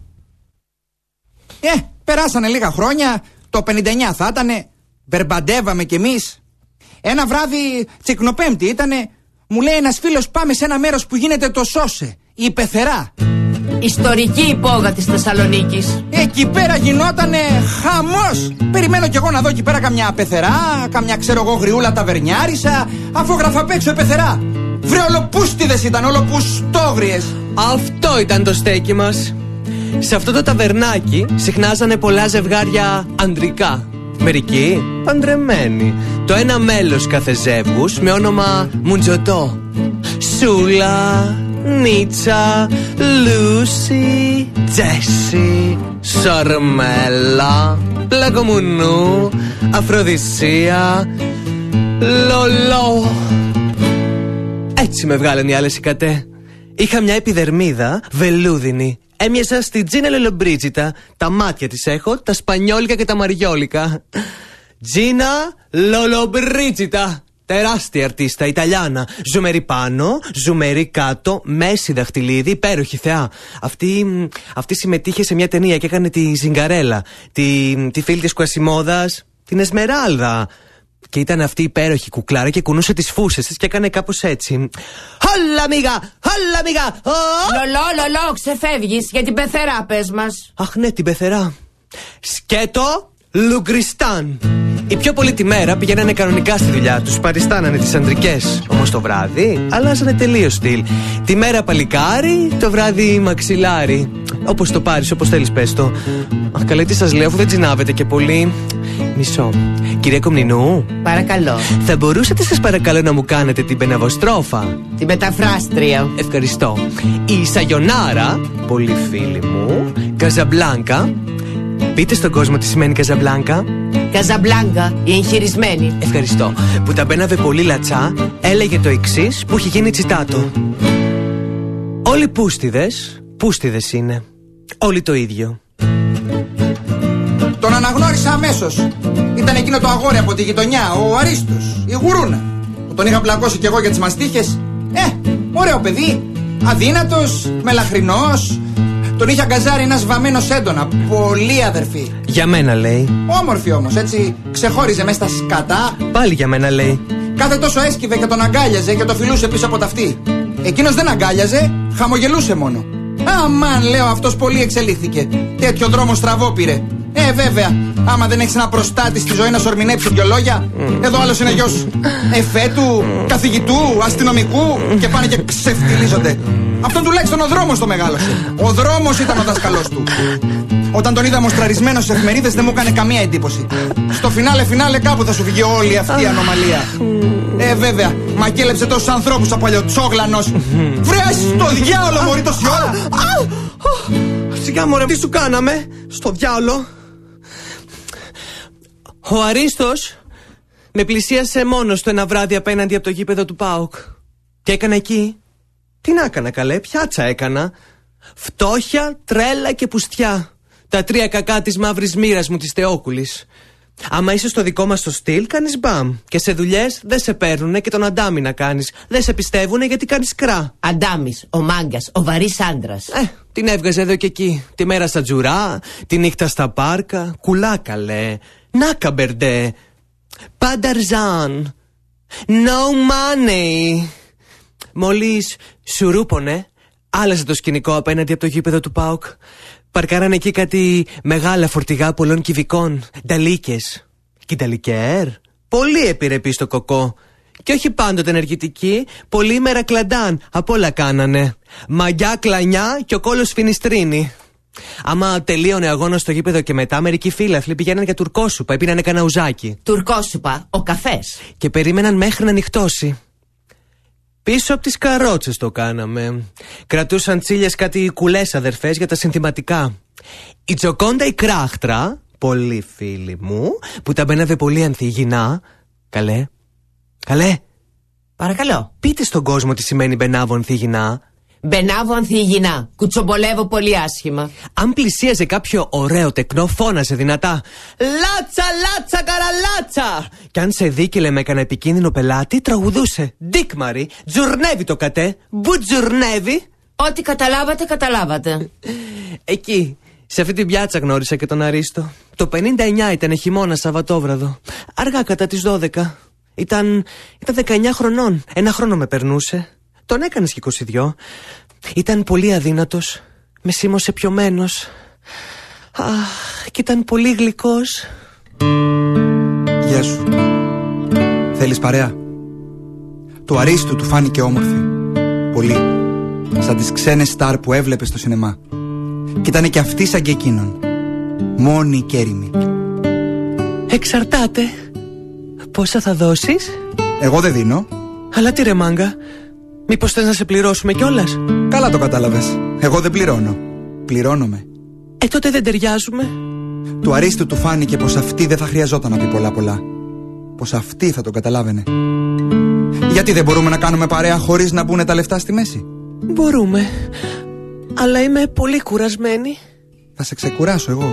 Ε, περάσανε λίγα χρόνια, το πενήντα εννιά θα ήτανε, μπερμπαντεύαμε κι εμείς. Ένα βράδυ, τσικνοπέμπτη ήτανε, μου λέει ένας φίλος πάμε σε ένα μέρος που γίνεται το Σόσε, η Πεθερά. Ιστορική υπόγα της Θεσσαλονίκης. Εκεί πέρα γινότανε χαμός. Περιμένω κι εγώ να δω εκεί πέρα καμιά πεθερά, καμιά ξέρω εγώ γριούλα ταβερνιάρισα, αφού γράφω απ' έξω πεθερά. Βρε ολοπούστιδες ήταν, ολοπουστόγριες. Αυτό ήταν το στέκι μας. Σε αυτό το ταβερνάκι συχνάζανε πολλά ζευγάρια ανδρικά. Μερικοί παντρεμένοι. Το ένα μέλος κάθε ζεύγους με όνομα Μουντζοτό. Σούλα, Νίτσα, Λούσι, Τζέσι, Σαρμέλα, Πλακομουνού, Αφροδισία, Λολό. Έτσι με βγάλαν οι άλλες οι κατέ. Είχα μια επιδερμίδα βελούδινη. Έμοιαζα στη Τζίνα Λολομπρίτζιτα. Τα μάτια της έχω, τα σπανιόλικα και τα μαριόλικα. Τζίνα Λολομπρίτζιτα. Τεράστια αρτίστα, Ιταλιάνα. Ζουμερή πάνω, ζουμερή κάτω, μέση δαχτυλίδι, υπέροχη θεά. Αυτή, αυτή συμμετείχε σε μια ταινία και έκανε τη Ζιγκαρέλα. Τη, τη φίλη της Κουασιμόδας, την Εσμεράλδα. Και ήταν αυτή υπέροχη κουκλάρα και κουνούσε τις φούσες της και έκανε κάπως έτσι. Χόλα μίγα, χόλα μίγα. Λολό, λολό, ξεφεύγεις για την πεθερά, πες μας. Αχ ναι, την πεθερά. Σκέτο Λουγκριστάν. Η πιο πολύ τη μέρα πηγαίνανε κανονικά στη δουλειά τους, παριστάνανε τις ανδρικές. Όμως το βράδυ αλλάζανε τελείως στυλ. Τη μέρα παλικάρι, το βράδυ μαξιλάρι. Όπως το πάρεις, όπως θέλεις πες το. Αχ καλά, τι σας λέω, αφού δεν τζινάβετε και πολύ. Μισό. Κυρία Κομνηνού. Παρακαλώ. Θα μπορούσατε σας παρακαλώ να μου κάνετε την πεναβοστρόφα? Την μεταφράστρια. Ευχαριστώ. Η Σαγιονάρα, πολύ φίλη μου. Καζαμπλάνκα. Πείτε στον κόσμο τι σημαίνει Καζαμπλάνκα. Καζαμπλάνκα, η εγχειρισμένη. Ευχαριστώ. Που τα μπαίναβε πολύ λατσά, έλεγε το εξής που έχει γίνει τσιτάτο. Όλοι πούστιδες, πούστιδες είναι. Όλοι το ίδιο. Τον αναγνώρισα αμέσως. Ήταν εκείνο το αγόρι από τη γειτονιά, ο Αρίστος, η γουρούνα. Που τον είχα πλακώσει κι εγώ για τις μαστίχες. Ε, ωραίο παιδί. Αδύνατος, μελαχρινός. Τον είχε αγκαζάρει ένας βαμμένος έντονα. Πολύ αδερφή. Για μένα λέει. Όμορφη όμως, έτσι ξεχώριζε μέσα στα σκατά. Πάλι για μένα λέει. Κάθε τόσο έσκυβε και τον αγκάλιαζε και το φιλούσε πίσω από τα αυτή. Εκείνος δεν αγκάλιαζε, χαμογελούσε μόνο. Αμάν, λέω, αυτός πολύ εξελίχθηκε. Τέτοιο δρόμο στραβό πήρε. Ε, βέβαια, άμα δεν έχεις ένα προστάτη στη ζωή να σου ορμηνέψει δυο λόγια. Εδώ άλλος είναι γιος εφέτου, καθηγητού, αστυνομικού και πάνε και ξεφτιλίζονται. Αυτό τουλάχιστον ο δρόμος το μεγάλωσε. Ο δρόμος ήταν ο δάσκαλός του. Όταν τον είδα μοστραρισμένο στις εφημερίδες δεν μου έκανε καμία εντύπωση. Στο φινάλε φινάλε κάπου θα σου βγει όλη αυτή η ανομαλία. Ε, βέβαια, μακέλεψε τόσους ανθρώπους από παλιοτσόγλανος. Βρες το διάολο μωρή τόση ώρα. Σιγά μωρέ, τι σου κάναμε στο διάολο. Ο Αρίστος με πλησίασε μόνος του ένα βράδυ απέναντι από το γήπεδο του ΠΑΟΚ. Τι έκανα εκεί? Τι να έκανα καλέ, πιάτσα έκανα. Φτώχεια, τρέλα και πουστιά. Τα τρία κακά της μαύρης μοίρας μου της Θεόκουλης. Άμα είσαι στο δικό μας το στυλ, κάνεις μπαμ. Και σε δουλειές δεν σε παίρνουνε και τον αντάμι να κάνεις. Δεν σε πιστεύουνε γιατί κάνεις κρά. Αντάμις, ο μάγκας, ο βαρύς άντρας. Ε, την έβγαζε εδώ και εκεί. Τη μέρα στα τζουρά, τη νύχτα στα πάρκα. Κουλά καλέ. Να καμπερντέ. Πανταρζάν. No money. Μόλις σουρούπωνε, άλλαζε το σκηνικό απέναντι από το γήπεδο του ΠΑΟΚ. Παρκάρανε εκεί κάτι μεγάλα φορτηγά πολλών κυβικών. Νταλίκες. Και η νταλικέρ πολύ επιρρεπή στο κοκό. Και όχι πάντοτε ενεργητική, πολύ μερακλαντάν. Απ' όλα κάνανε. Μαγιά, κλανιά και ο κόλος φινιστρίνη. Άμα τελείωνε αγώνα στο γήπεδο και μετά, μερικοί φίλαθλοι πηγαίνανε για τουρκόσουπα ή πίνανε κανένα ουζάκι. Τουρκόσουπα, ο καφές. Και περίμεναν μέχρι να νυχτώσει. Πίσω από τις καρότσες το κάναμε. Κρατούσαν τσίλιες κάτι κουλές αδερφές για τα συνθηματικά. Η Τζοκόντα η Κράχτρα, πολύ φίλη μου, που τα μπαίναβε πολύ ανθυγινά. Καλέ, καλέ, Παρακαλώ. Πείτε στον κόσμο τι σημαίνει Μπενάβο Ανθιγεινά. Μπενάβο Ανθιγεινά. Κουτσομπολεύω πολύ άσχημα. Αν πλησίαζε κάποιο ωραίο τεκνό, φώναζε δυνατά «Λάτσα, λάτσα, καραλάτσα!» Κι αν σε δίκαιλε με κανένα επικίνδυνο πελάτη, τραγουδούσε «Ντίκμαρι, τζουρνεύει το κατέ, μπουτζουρνεύει». Ό,τι καταλάβατε, καταλάβατε. Εκεί, σε αυτή την πιάτσα γνώρισα και τον Αρίστο. Το πενήντα εννιά ήταν χειμώνα Σαββατόβραδο. Αργά κατά τις δώδεκα. Ήταν, ήταν δεκαεννιά χρονών. Ένα χρόνο με περνούσε. Τον έκανες και είκοσι δύο. Ήταν πολύ αδύνατος. Με σίμωσε πιωμένος. Αχ, και ήταν πολύ γλυκός. Γεια σου. Θέλεις παρέα? Του Αρίστου του φάνηκε όμορφη. Πολύ. Σαν τις ξένες στάρ που έβλεπε στο σινεμά. Κι ήταν και αυτή σαν και εκείνον. Μόνη και έρημη. Εξαρτάται. Πόσα θα δώσεις? Εγώ δεν δίνω. Αλλά τι ρε μάγκα, μήπως θες να σε πληρώσουμε κιόλας? Καλά το κατάλαβες. Εγώ δεν πληρώνω. Πληρώνομαι. Ε, τότε δεν ταιριάζουμε. Του Αρίστου του φάνηκε πως αυτή δεν θα χρειαζόταν να πει πολλά πολλά. Πως αυτή θα τον καταλάβαινε. Γιατί δεν μπορούμε να κάνουμε παρέα χωρίς να μπουν τα λεφτά στη μέση? Μπορούμε. Αλλά είμαι πολύ κουρασμένη. Θα σε ξεκουράσω εγώ.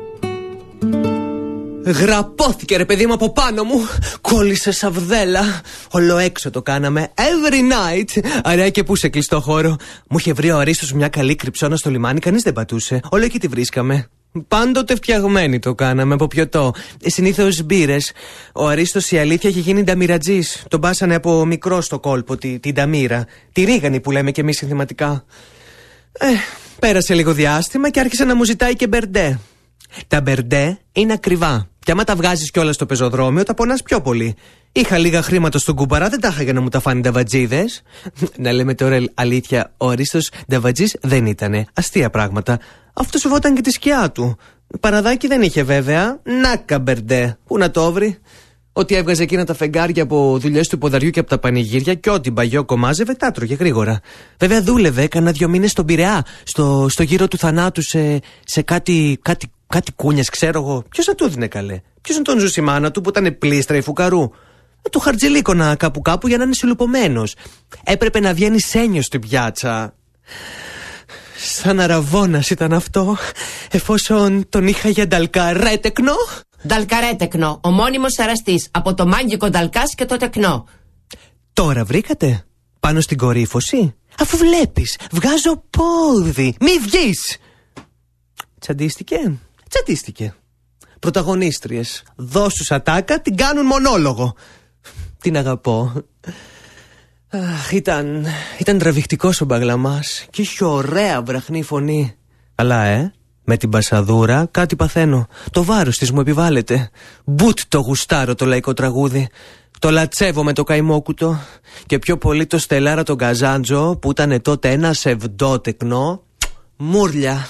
Γραπώθηκε ρε παιδί μου από πάνω μου. Κόλλησε σαβδέλα. Όλο έξω το κάναμε. Every night. Άρα και πού σε κλειστό χώρο. Μου είχε βρει ο Αρίστος μια καλή κρυψώνα στο λιμάνι. Κανείς δεν πατούσε. Όλο εκεί τη βρίσκαμε. Πάντοτε φτιαγμένοι το κάναμε από πιωτό. Συνήθως μπύρες. Ο Αρίστος η αλήθεια είχε γίνει νταμιρατζής. Τον πάσανε από μικρό στο κόλπο τη, την νταμίρα. Τη ρίγανη που λέμε κι εμείς συνθηματικά. Ε, πέρασε λίγο διάστημα και άρχισε να μου ζητάει και μπερντέ. Τα μπερντέ είναι ακριβά. Και άμα τα βγάζεις κιόλας στο πεζοδρόμιο, τα πονάς πιο πολύ. Είχα λίγα χρήματα στον κουμπαρά, δεν τα είχα για να μου τα φάνε νταβατζίδες. Να λέμε τώρα αλήθεια, ο Αρίστος νταβατζής δεν ήτανε. Αστεία πράγματα. Αυτό σοβόταν και τη σκιά του. Παραδάκι δεν είχε βέβαια. Να καμπερντέ. Πού να το βρει? Ότι έβγαζε εκείνα τα φεγγάρια από δουλειές του ποδαριού και από τα πανηγύρια και ό,τι μπαγιό κομμάζευε, τα τρώγε γρήγορα. Βέβαια δούλευε, κάνα δύο μήνες στον Πειραιά, στο, στο γύρο του θανάτου, σε, σε κάτι, κάτι, κάτι κούνιας, ξέρω εγώ. Ποιος να του έδινε καλέ? Ποιος να τον ζούσε η μάνα του που ήταν πλήστρα η φουκαρού? Να του χαρτζηλίκωνα κάπου κάπου για να είναι συλλουπωμένος. Έπρεπε να βγαίνει σένιος στην πιάτσα. Σαν αραβώνας ήταν αυτό, εφόσον τον είχα για νταλκαρέτεκνο. Νταλκαρέτεκνο, ο μόνιμος εραστής. Από το μάγικο νταλκάς και το τεκνό. Τώρα βρήκατε? Πάνω στην κορύφωση? Αφού βλέπεις, βγάζω πόδι. Μη βγεις! Τσαντίστηκε, τσαντίστηκε. Πρωταγωνίστριες. Δώσους ατάκα, την κάνουν μονόλογο. Την αγαπώ. Αχ, ήταν, ήταν τραβηχτικός ο Μπαγλαμάς και είχε ωραία βραχνή φωνή. Αλλά ε, με την πασαδούρα κάτι παθαίνω. Το βάρος της μου επιβάλλεται. Μπουτ το γουστάρω το λαϊκό τραγούδι. Το λατσεύω με το καημόκουτο. Και πιο πολύ το Στελάρα τον Καζάντζο που ήταν τότε ένα σεβδότεκνο. Μούρλια.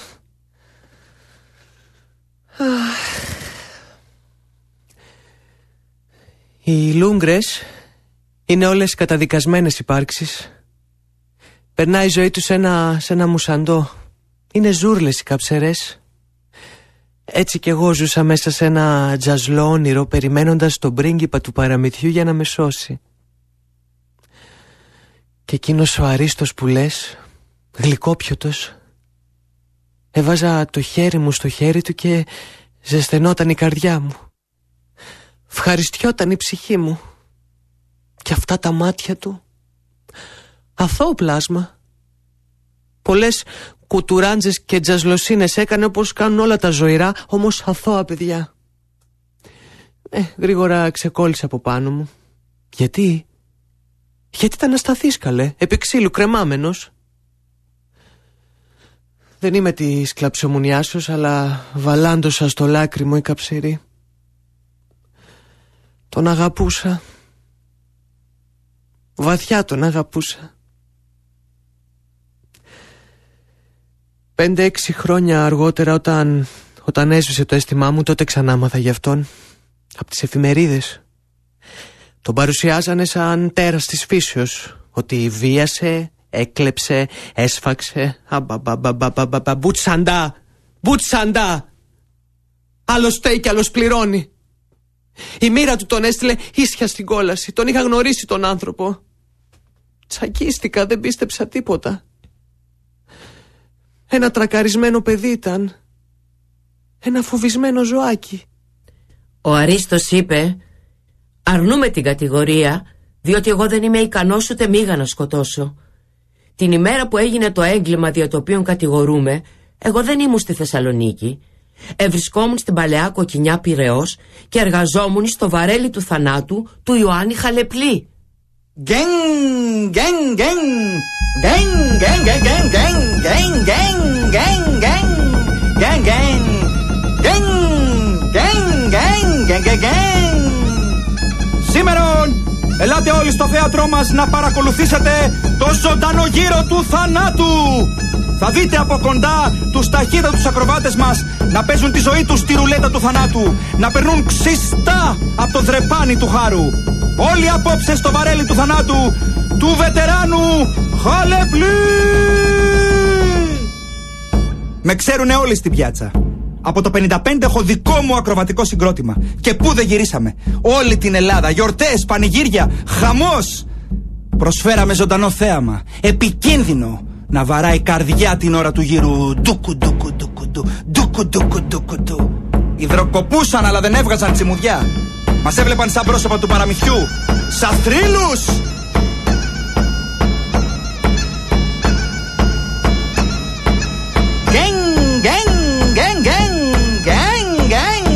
Οι Λούγκρες είναι όλες καταδικασμένες υπάρξεις. Περνάει η ζωή τους σε ένα, σε ένα μουσαντό. Είναι ζούρλες οι καψερές. Έτσι κι εγώ ζούσα μέσα σε ένα τζαζλό όνειρο, περιμένοντας τον πρίγκιπα του παραμυθιού για να με σώσει. Και εκείνος ο Αρίστος που λες, γλυκόπιωτος, έβαζα το χέρι μου στο χέρι του και ζεσθενόταν η καρδιά μου. Ευχαριστιόταν η ψυχή μου. Και αυτά τα μάτια του, αθώο πλάσμα. Πολλές κουτουράντζες και τζαζλοσίνες έκανε όπως κάνουν όλα τα ζωηρά, όμως αθώα παιδιά. Ε, γρήγορα ξεκόλλησε από πάνω μου. Γιατί? Γιατί ήταν ασταθής καλέ, επί ξύλου κρεμάμενος. Δεν είμαι της κλαψομουνιάσεως, αλλά βαλάντωσα στο λάκρυμο η καψερή. Τον αγαπούσα. Βαθιά τον αγαπούσα. Πέντε-έξι χρόνια αργότερα, όταν, όταν έσβησε το αίσθημά μου, τότε ξανά μάθα γι' αυτόν. Από τις εφημερίδες. Τον παρουσιάζανε σαν τέρας της φύσεως. Ότι βίασε, έκλεψε, έσφαξε. Αμπαμπαμπαμπαμπαμπα. Μπουτσαντά! Μπουτσαντά! Άλλος στέει κι άλλος πληρώνει. Η μοίρα του τον έστειλε ίσια στην κόλαση. Τον είχα γνωρίσει τον άνθρωπο. Τσακίστηκα, δεν πίστεψα τίποτα. Ένα τρακαρισμένο παιδί ήταν. Ένα φοβισμένο ζωάκι. Ο Αρίστος είπε: αρνούμε την κατηγορία, διότι εγώ δεν είμαι ικανός ούτε μίγα να σκοτώσω. Την ημέρα που έγινε το έγκλημα δια το οποίο κατηγορούμε, εγώ δεν ήμουν στη Θεσσαλονίκη. Ευρισκόμουν στην παλαιά Κοκκινιά Πειραιώς και εργαζόμουν στο βαρέλι του θανάτου του Ιωάννη Χαλεπλή. Γκέν, γκέν, γκέν, γκέν, γκέν, γκέν, γκέν, γκέν, γκέν, γκέν, γκέν, γκέν, γκέν, γκέν, γκέν, γκέν, γκέν. Σήμερον, ελάτε όλοι στο θέατρό μας να παρακολουθήσετε το ζωντανό γύρο του θανάτου. Θα δείτε από κοντά τους ταχύτατους ακροβάτες μας να παίζουν τη ζωή τους στη ρουλέτα του θανάτου, να περνούν ξιστά από το δρεπάνι του χάρου. Όλοι απόψε στο βαρέλι του θανάτου του βετεράνου Χαλεπλή. Με ξέρουνε όλοι στην πιάτσα. Από το πενήντα πέντε έχω δικό μου ακροβατικό συγκρότημα. Και πού δεν γυρίσαμε. Όλη την Ελλάδα, γιορτές, πανηγύρια, χαμός. Προσφέραμε ζωντανό θέαμα, επικίνδυνο, να βαράει καρδιά την ώρα του γύρου. Ντούκου ντούκου ντούκου ντου, ντούκου ντούκου ντούκου ντου. Υδροκοπούσαν αλλά δεν έβγαζαν τσιμουδιά. Μας έβλεπαν σαν πρόσωπα του παραμυθιού, σαν θρύλους. Γκέν, γκέν, γκέν, γκέν, γκέν, γκέν.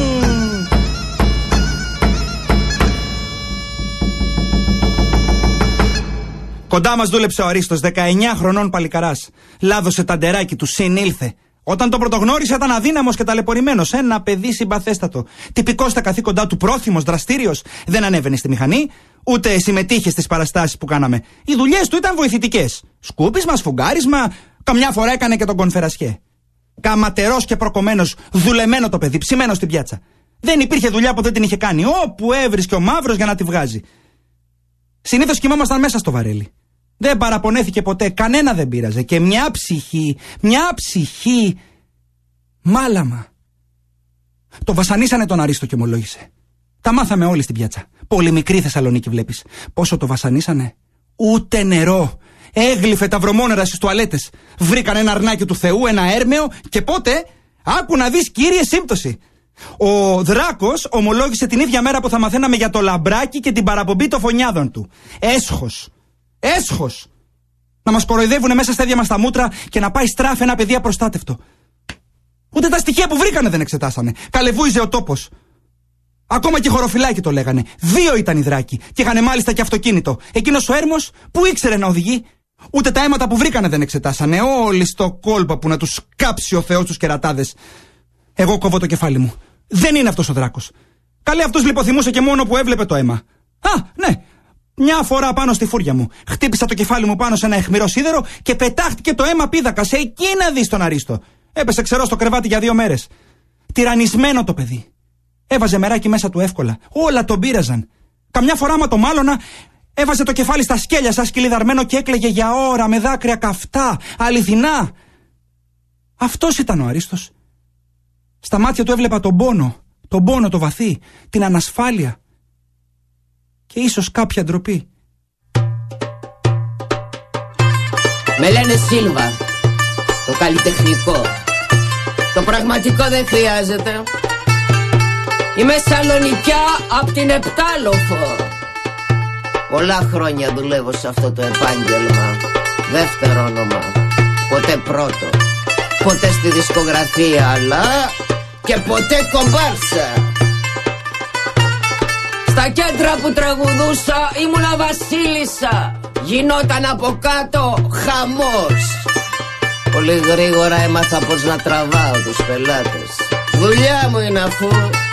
Κοντά μας δούλεψε ο Αρίστος, δεκαεννιά χρονών παλικαράς. Λάδωσε τα ντεράκι του, συνήλθε. Όταν το πρωτογνώρισε ήταν αδύναμος και ταλαιπωρημένος. Ένα παιδί συμπαθέστατο. Τυπικός στα καθήκοντά του, πρόθυμος, δραστήριος. Δεν ανέβαινε στη μηχανή, ούτε συμμετείχε στις παραστάσεις που κάναμε. Οι δουλειές του ήταν βοηθητικές. Σκούπισμα, σφουγγάρισμα, καμιά φορά έκανε και τον κονφερασιέ. Καματερός και προκομμένος, δουλεμένο το παιδί, ψημένο στην πιάτσα. Δεν υπήρχε δουλειά που δεν την είχε κάνει. Όπου έβρισκε ο μαύρος για να τη βγάζει. Συνήθως κοιμόμασταν μέσα στο βαρέλι. Δεν παραπονέθηκε ποτέ, κανένα δεν πείραζε. Και μια ψυχή, μια ψυχή. Μάλαμα. Το βασανίσανε τον Αρίστο και ομολόγησε. Τα μάθαμε όλοι στην πιάτσα. Πολύ μικρή Θεσσαλονίκη βλέπεις. Πόσο το βασανίσανε. Ούτε νερό. Έγλυφε τα βρωμόνερα στις τουαλέτες. Βρήκαν ένα αρνάκι του Θεού, ένα έρμεο. Και πότε, άκου να δεις κύριε σύμπτωση. Ο Δράκος ομολόγησε την ίδια μέρα που θα μαθαίναμε για το λαμπράκι και την παραπομπή των φωνιάδων του. Έσχος. Έσχος! Να μας κοροϊδεύουνε μέσα στα ίδια μας τα μούτρα και να πάει στράφη ένα παιδί απροστάτευτο. Ούτε τα στοιχεία που βρήκανε δεν εξετάσανε. Καλεβούιζε ο τόπος. Ακόμα και χωροφυλάκι το λέγανε. Δύο ήταν οι Δράκοι και είχανε μάλιστα και αυτοκίνητο. Εκείνος ο Έρμος που ήξερε να οδηγεί. Ούτε τα αίματα που βρήκανε δεν εξετάσανε. Όλοι στο κόλπα που να τους κάψει ο Θεός τους κερατάδες. Εγώ κόβω το κεφάλι μου. Δεν είναι αυτός ο Δράκος. Καλέ αυτός λιποθυμούσε και μόνο που έβλεπε το αίμα. Α, ναι. Μια φορά πάνω στη φούρια μου. Χτύπησα το κεφάλι μου πάνω σε ένα αιχμηρό σίδερο και πετάχτηκε το αίμα πίδακα. Σε εκεί να δεις τον Αρίστο. Έπεσε ξερό στο κρεβάτι για δύο μέρες. Τυραννισμένο το παιδί. Έβαζε μεράκι μέσα του εύκολα. Όλα τον πείραζαν. Καμιά φορά μα το μάλωνα, έβαζε το κεφάλι στα σκέλια σαν σκυλιδαρμένο και έκλαιγε για ώρα με δάκρυα καυτά, αληθινά. Αυτός ήταν ο Αρίστος. Στα μάτια του έβλεπα τον πόνο, τον πόνο το βαθύ, την ανασφάλεια. Και ίσως κάποια ντροπή. Με λένε Σίλβα. Το καλλιτεχνικό. Το πραγματικό δεν χρειάζεται. Είμαι Σαλονικιά απ' την Επτάλοφο. Πολλά χρόνια δουλεύω σε αυτό το επάγγελμα. Δεύτερο όνομα. Ποτέ πρώτο. Ποτέ στη δισκογραφία, αλλά και ποτέ κομπάρσα. Στα κέντρα που τραγουδούσα ήμουνα βασίλισσα. Γινόταν από κάτω χαμός. Πολύ γρήγορα έμαθα πως να τραβάω τους πελάτες. Δουλειά μου είναι αφού.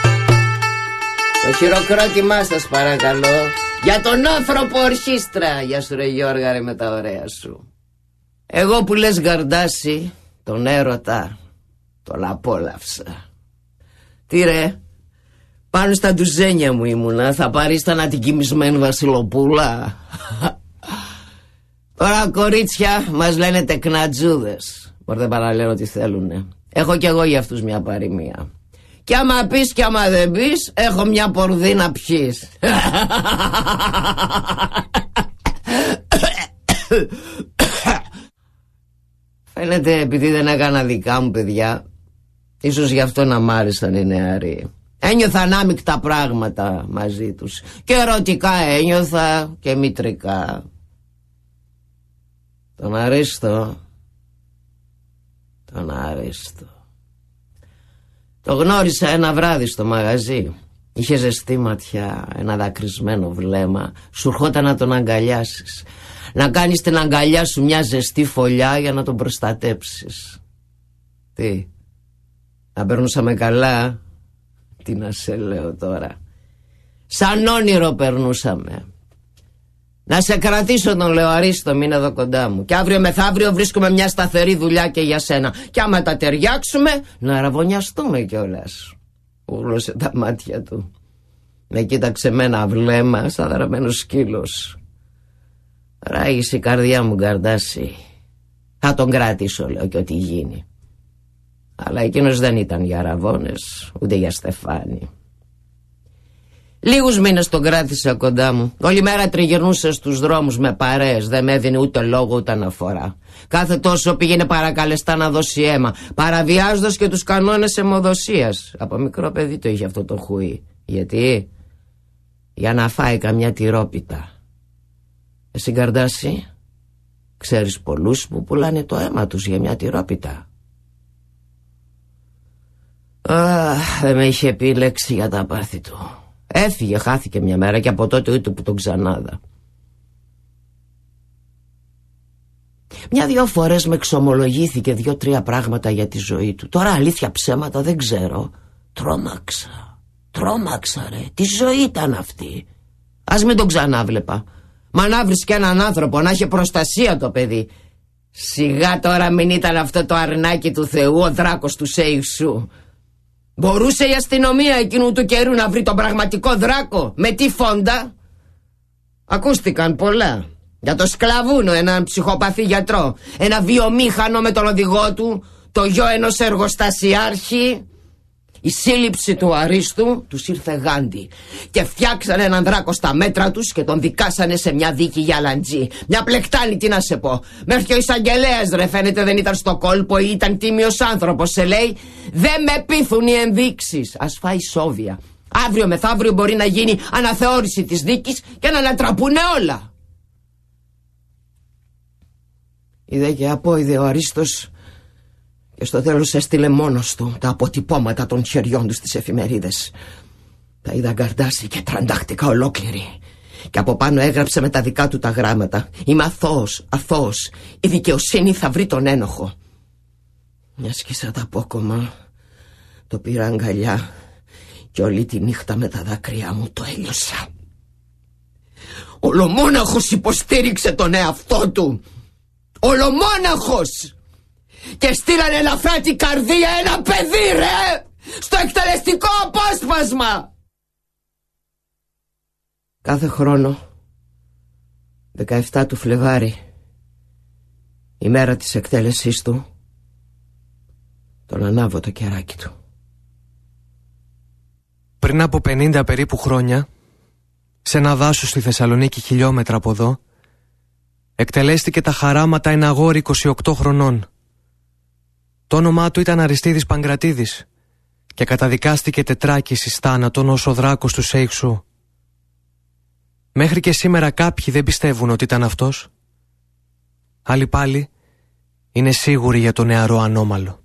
Το χειροκρότημά σας παρακαλώ. Για τον άνθρωπο ορχήστρα. Γεια σου ρε Γιώργα ρε με τα ωραία σου. Εγώ που λες Γκαρντάση, τον έρωτα τον απόλαυσα. Τι ρε, πάνω στα ντουζένια μου ήμουνα. Θα παρίστανα την κοιμισμένη Βασιλοπούλα. Τώρα κορίτσια μας λένε τεκνατζούδες. Μπορείτε να παραλένε ό,τι θέλουνε. Έχω κι εγώ για αυτούς μια παροιμία. Κι άμα πεις κι άμα δεν πεις, έχω μια πορδί να πιείς. Φαίνεται επειδή δεν έκανα δικά μου παιδιά, ίσως γι' αυτό να μ' άρεσαν οι νεαροί. Ένιωθα ανάμεικτα πράγματα μαζί τους. Και ερωτικά ένιωθα και μητρικά. Τον Αρίστο, τον Αρίστο το γνώρισα ένα βράδυ στο μαγαζί. Είχε ζεστή ματιά, ένα δακρυσμένο βλέμμα. Σου ερχόταν να τον αγκαλιάσεις, να κάνεις την αγκαλιά σου μια ζεστή φωλιά για να τον προστατέψεις. Τι, να περνούσαμε καλά? Τι να σε λέω τώρα, σαν όνειρο περνούσαμε. Να σε κρατήσω, τον λέω, Αρίστο, μείνε εδώ κοντά μου. Και αύριο μεθαύριο βρίσκουμε μια σταθερή δουλειά και για σένα. Και άμα τα ταιριάξουμε, να αραβωνιαστούμε κιόλας. Ούλωσε τα μάτια του. Με κοίταξε με ένα βλέμμα σαν δραμένος σκύλος. Ράγισε η καρδιά μου, Γκαρντάση. Θα τον κρατήσω, λέω, και ό,τι γίνει. Αλλά εκείνος δεν ήταν για αραβώνες, ούτε για στεφάνι. Λίγους μήνες τον κράτησα κοντά μου. Όλη μέρα τριγυρνούσε στους δρόμους με παρέες. Δεν με έδινε ούτε λόγο ούτε αναφορά. Κάθε τόσο πήγαινε παρακαλεστά να δώσει αίμα, παραβιάζοντας και τους κανόνες αιμοδοσίας. Από μικρό παιδί το είχε αυτό το χουί. Γιατί? Για να φάει καμιά τυρόπιτα. Εσύ, Γκαρντάση, ξέρεις πολλούς που πουλάνε το αίμα τους για μια τυρόπιτα? Αχ, δεν με είχε πει λέξη για τα πάθη του. Έφυγε, χάθηκε μια μέρα και από τότε ούτε που τον ξανάδα. Μια-δυο φορές με εξομολογήθηκε δυο-τρία πράγματα για τη ζωή του. Τώρα αλήθεια ψέματα δεν ξέρω. Τρόμαξα, τρόμαξα ρε. Τι ζωή ήταν αυτή. Ας μην τον ξανάβλεπα. Μα να βρεις και έναν άνθρωπο να έχει προστασία το παιδί. Σιγά τώρα μην ήταν αυτό το αρνάκι του Θεού, ο δράκος του Σέιξου. Μπορούσε η αστυνομία εκείνου του καιρού να βρει τον πραγματικό δράκο? Με τι φόντα? Ακούστηκαν πολλά. Για το Σκλαβούνο, έναν ψυχοπαθή γιατρό, ένα βιομήχανο με τον οδηγό του, το γιο ενός εργοστασιάρχη. Η σύλληψη του Αρίστου τους ήρθε γάντι και φτιάξανε έναν δράκο στα μέτρα τους και τον δικάσανε σε μια δίκη για λαντζή. Μια πλεκτάνη, τι να σε πω. Μέχρι και ο εισαγγελέας, ρε, φαίνεται δεν ήταν στο κόλπο ή ήταν τίμιος άνθρωπος. Σε λέει, δεν με πείθουν οι ενδείξεις. Ας φάει σόβια. Αύριο μεθαύριο μπορεί να γίνει αναθεώρηση της δίκης και να ανατραπούνε όλα. Είδε και απόειδε ο Αρίστος και στο τέλος έστειλε μόνος του τα αποτυπώματα των χεριών του στις εφημερίδες. Τα είδα, Γκαρντάση, και τραντάχτηκα ολόκληρη. Και από πάνω έγραψε με τα δικά του τα γράμματα. Είμαι αθώος, αθώος. Η δικαιοσύνη θα βρει τον ένοχο. Μια σκίσα τα απόκομα. Το πήρα αγκαλιά και όλη τη νύχτα με τα δάκρυά μου το έλειωσα. Ολομόναχος υποστήριξε τον εαυτό του. Ολομόναχος. Και στείλανε ελαφρά την καρδία ένα παιδί, ρε, στο εκτελεστικό απόσπασμα. Κάθε χρόνο δεκαεφτά του Φλεβάρι, η μέρα της εκτέλεσής του, τον ανάβω το κεράκι του. Πριν από πενήντα περίπου χρόνια, σε ένα δάσος στη Θεσσαλονίκη χιλιόμετρα από εδώ, εκτελέστηκε τα χαράματα ένα αγόρι είκοσι οκτώ χρονών. Το όνομά του ήταν Αριστίδης Παγκρατίδης και καταδικάστηκε τετράκις εις θάνατον ως ο δράκος του Σέιξου. Μέχρι και σήμερα κάποιοι δεν πιστεύουν ότι ήταν αυτός. Άλλοι πάλι είναι σίγουροι για το νεαρό ανώμαλο.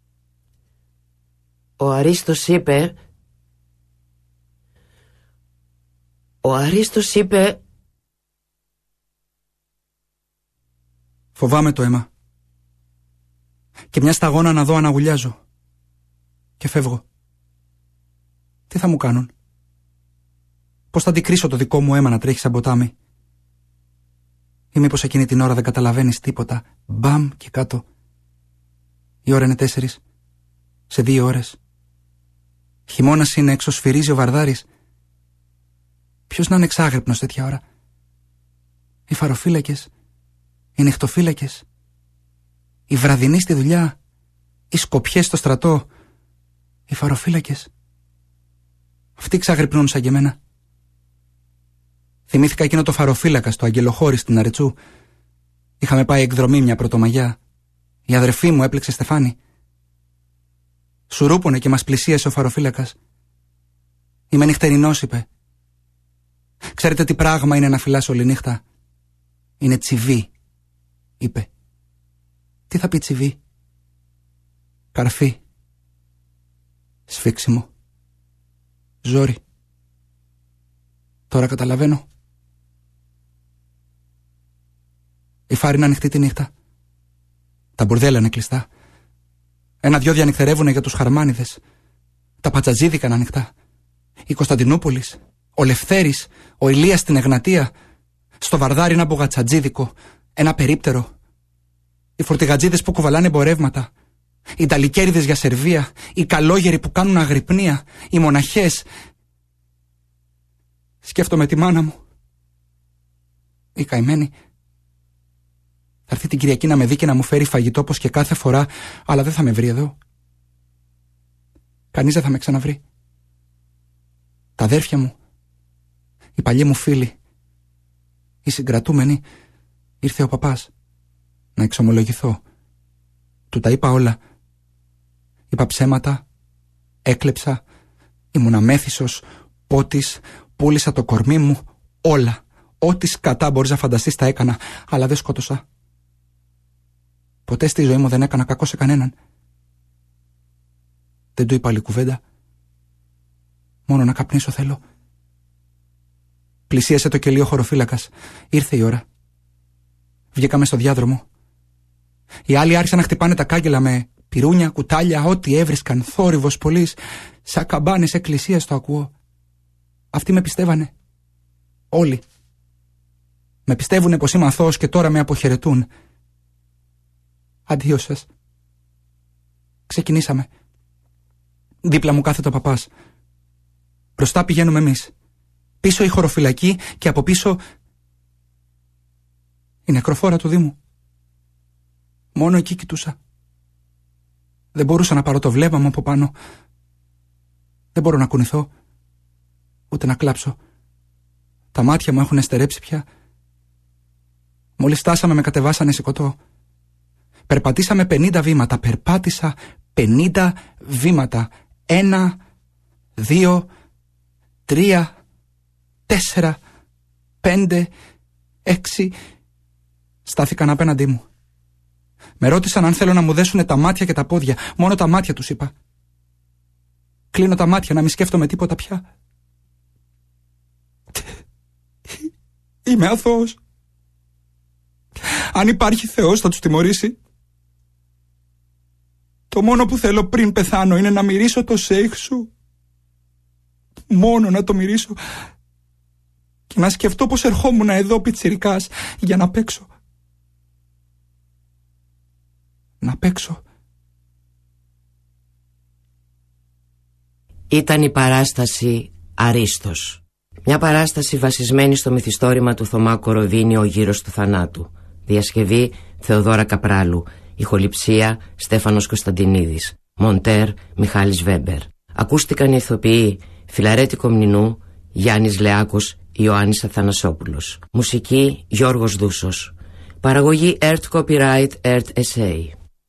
Ο Αρίστος είπε... Ο Αρίστος είπε... Φοβάμαι το αίμα. Και μια σταγόνα να δω αναγουλιάζω. Και φεύγω. Τι θα μου κάνουν? Πώς θα αντικρίσω το δικό μου αίμα να τρέχει σαν ποτάμι? Ή μήπως εκείνη την ώρα δεν καταλαβαίνεις τίποτα? Μπαμ και κάτω. Η ώρα είναι τέσσερις. Σε δύο ώρες. Χειμώνας είναι, έξω σφυρίζει ο βαρδάρης. Ποιος να είναι εξάγρυπνος τέτοια ώρα? Οι φαροφύλακες, οι νυχτοφύλακες, οι βραδινοί στη δουλειά, οι σκοπιές στο στρατό, οι φαροφύλακες. Αυτοί ξαγρυπνούν σαν και εμένα. Θυμήθηκα εκείνο το φαροφύλακα στο Αγγελοχώρι στην Αρετσού. Είχαμε πάει εκδρομή μια πρωτομαγιά. Η αδερφή μου έπλεξε στεφάνι. Σουρούπωνε και μας πλησίασε ο φαροφύλακας. «Είμαι νυχτερινός», είπε. «Ξέρετε τι πράγμα είναι να φυλάς όλη νύχτα? Είναι τσιβί», είπε. «Τι θα πει τσιβί?» «Καρφί, σφίξιμο, ζόρι. Τώρα καταλαβαίνω. Η φάρη είναι ανοιχτή τη νύχτα. Τα μπουρδέλα είναι κλειστά. Ένα-δυο διανυκτερεύουνε για τους χαρμάνιδες. Τα πατσατζίδικα είναι ανοιχτά. Η Κωνσταντινούπολης, ο Λευθέρης, ο Ηλίας στην Εγνατία. Στο Βαρδάρι ένα μπογατσατζίδικο, ένα περίπτερο. Οι φορτηγατζίδες που κουβαλάνε εμπορεύματα. Οι ταλικέριδες για Σερβία. Οι καλόγεροι που κάνουν αγρυπνία. Οι μοναχές. Σκέφτομαι τη μάνα μου. Η καημένη. Θα έρθει την Κυριακή να με δει και να μου φέρει φαγητό όπως και κάθε φορά, αλλά δεν θα με βρει εδώ. Κανείς δεν θα με ξαναβρει. Τα αδέρφια μου, οι παλιοί μου φίλοι, οι συγκρατούμενοι, ήρθε ο παπάς να εξομολογηθώ. Του τα είπα όλα. Είπα ψέματα, έκλεψα, ήμουν αμέθησος, πότης, πούλησα το κορμί μου, όλα. Ό,τι σκατά μπορείς να φανταστείς τα έκανα, αλλά δεν σκότωσα. Ποτέ στη ζωή μου δεν έκανα κακό σε κανέναν. Δεν του είπα άλλη κουβέντα. Μόνο να καπνίσω θέλω. Πλησίασε το κελί ο χωροφύλακας. Ήρθε η ώρα. Βγήκαμε στο διάδρομο. Οι άλλοι άρχισαν να χτυπάνε τα κάγκελα με πυρούνια, κουτάλια, ό,τι έβρισκαν. Θόρυβος πολλής. Σαν καμπάνες εκκλησίας το ακούω. Αυτοί με πιστεύανε. Όλοι. Με πιστεύουνε πως είμαι αθώος και τώρα με αποχαιρετούν. Αντίο σας. Ξεκινήσαμε. Δίπλα μου κάθεται ο παπάς. Μπροστά πηγαίνουμε εμείς. Πίσω η χωροφυλακή και από πίσω η νεκροφόρα του Δήμου. Μόνο εκεί κοιτούσα. Δεν μπορούσα να πάρω το βλέμμα μου από πάνω. Δεν μπορώ να κουνηθώ, ούτε να κλάψω. Τα μάτια μου έχουν στερέψει πια. Μόλις στάσαμε με κατεβάσανε σηκωτό. Περπατήσαμε πενήντα βήματα. Περπάτησα πενήντα βήματα. Ένα, δύο, τρία, τέσσερα, πέντε, έξι. Στάθηκαν απέναντί μου. Με ρώτησαν αν θέλω να μου δέσουνε τα μάτια και τα πόδια. Μόνο τα μάτια τους είπα. Κλείνω τα μάτια να μην σκέφτομαι τίποτα πια. Είμαι αθώος. Αν υπάρχει Θεός θα τους τιμωρήσει. Το μόνο που θέλω πριν πεθάνω είναι να μυρίσω το σέιχ σου. Μόνο να το μυρίσω. Και να σκεφτώ πως ερχόμουν εδώ πιτσιρικάς για να παίξω. Να παίξω. Ήταν η παράσταση Αρίστος. Μια παράσταση βασισμένη στο μυθιστόρημα του Θωμά Κοροβίνη «Ο γύρος του θανάτου». Διασκευή Θεοδόρα Καπράλου. Ηχοληψία Στέφανος Κωνσταντινίδης. Μοντέρ Μιχάλης Βέμπερ. Ακούστηκαν οι ηθοποιοί Φιλαρέτη Κομνηνού, Γιάννης Λεάκος, Ιωάννης Αθανασόπουλος. Μουσική Γιώργος Δούσος. Παραγωγή Earth Copyright Earth ες έι.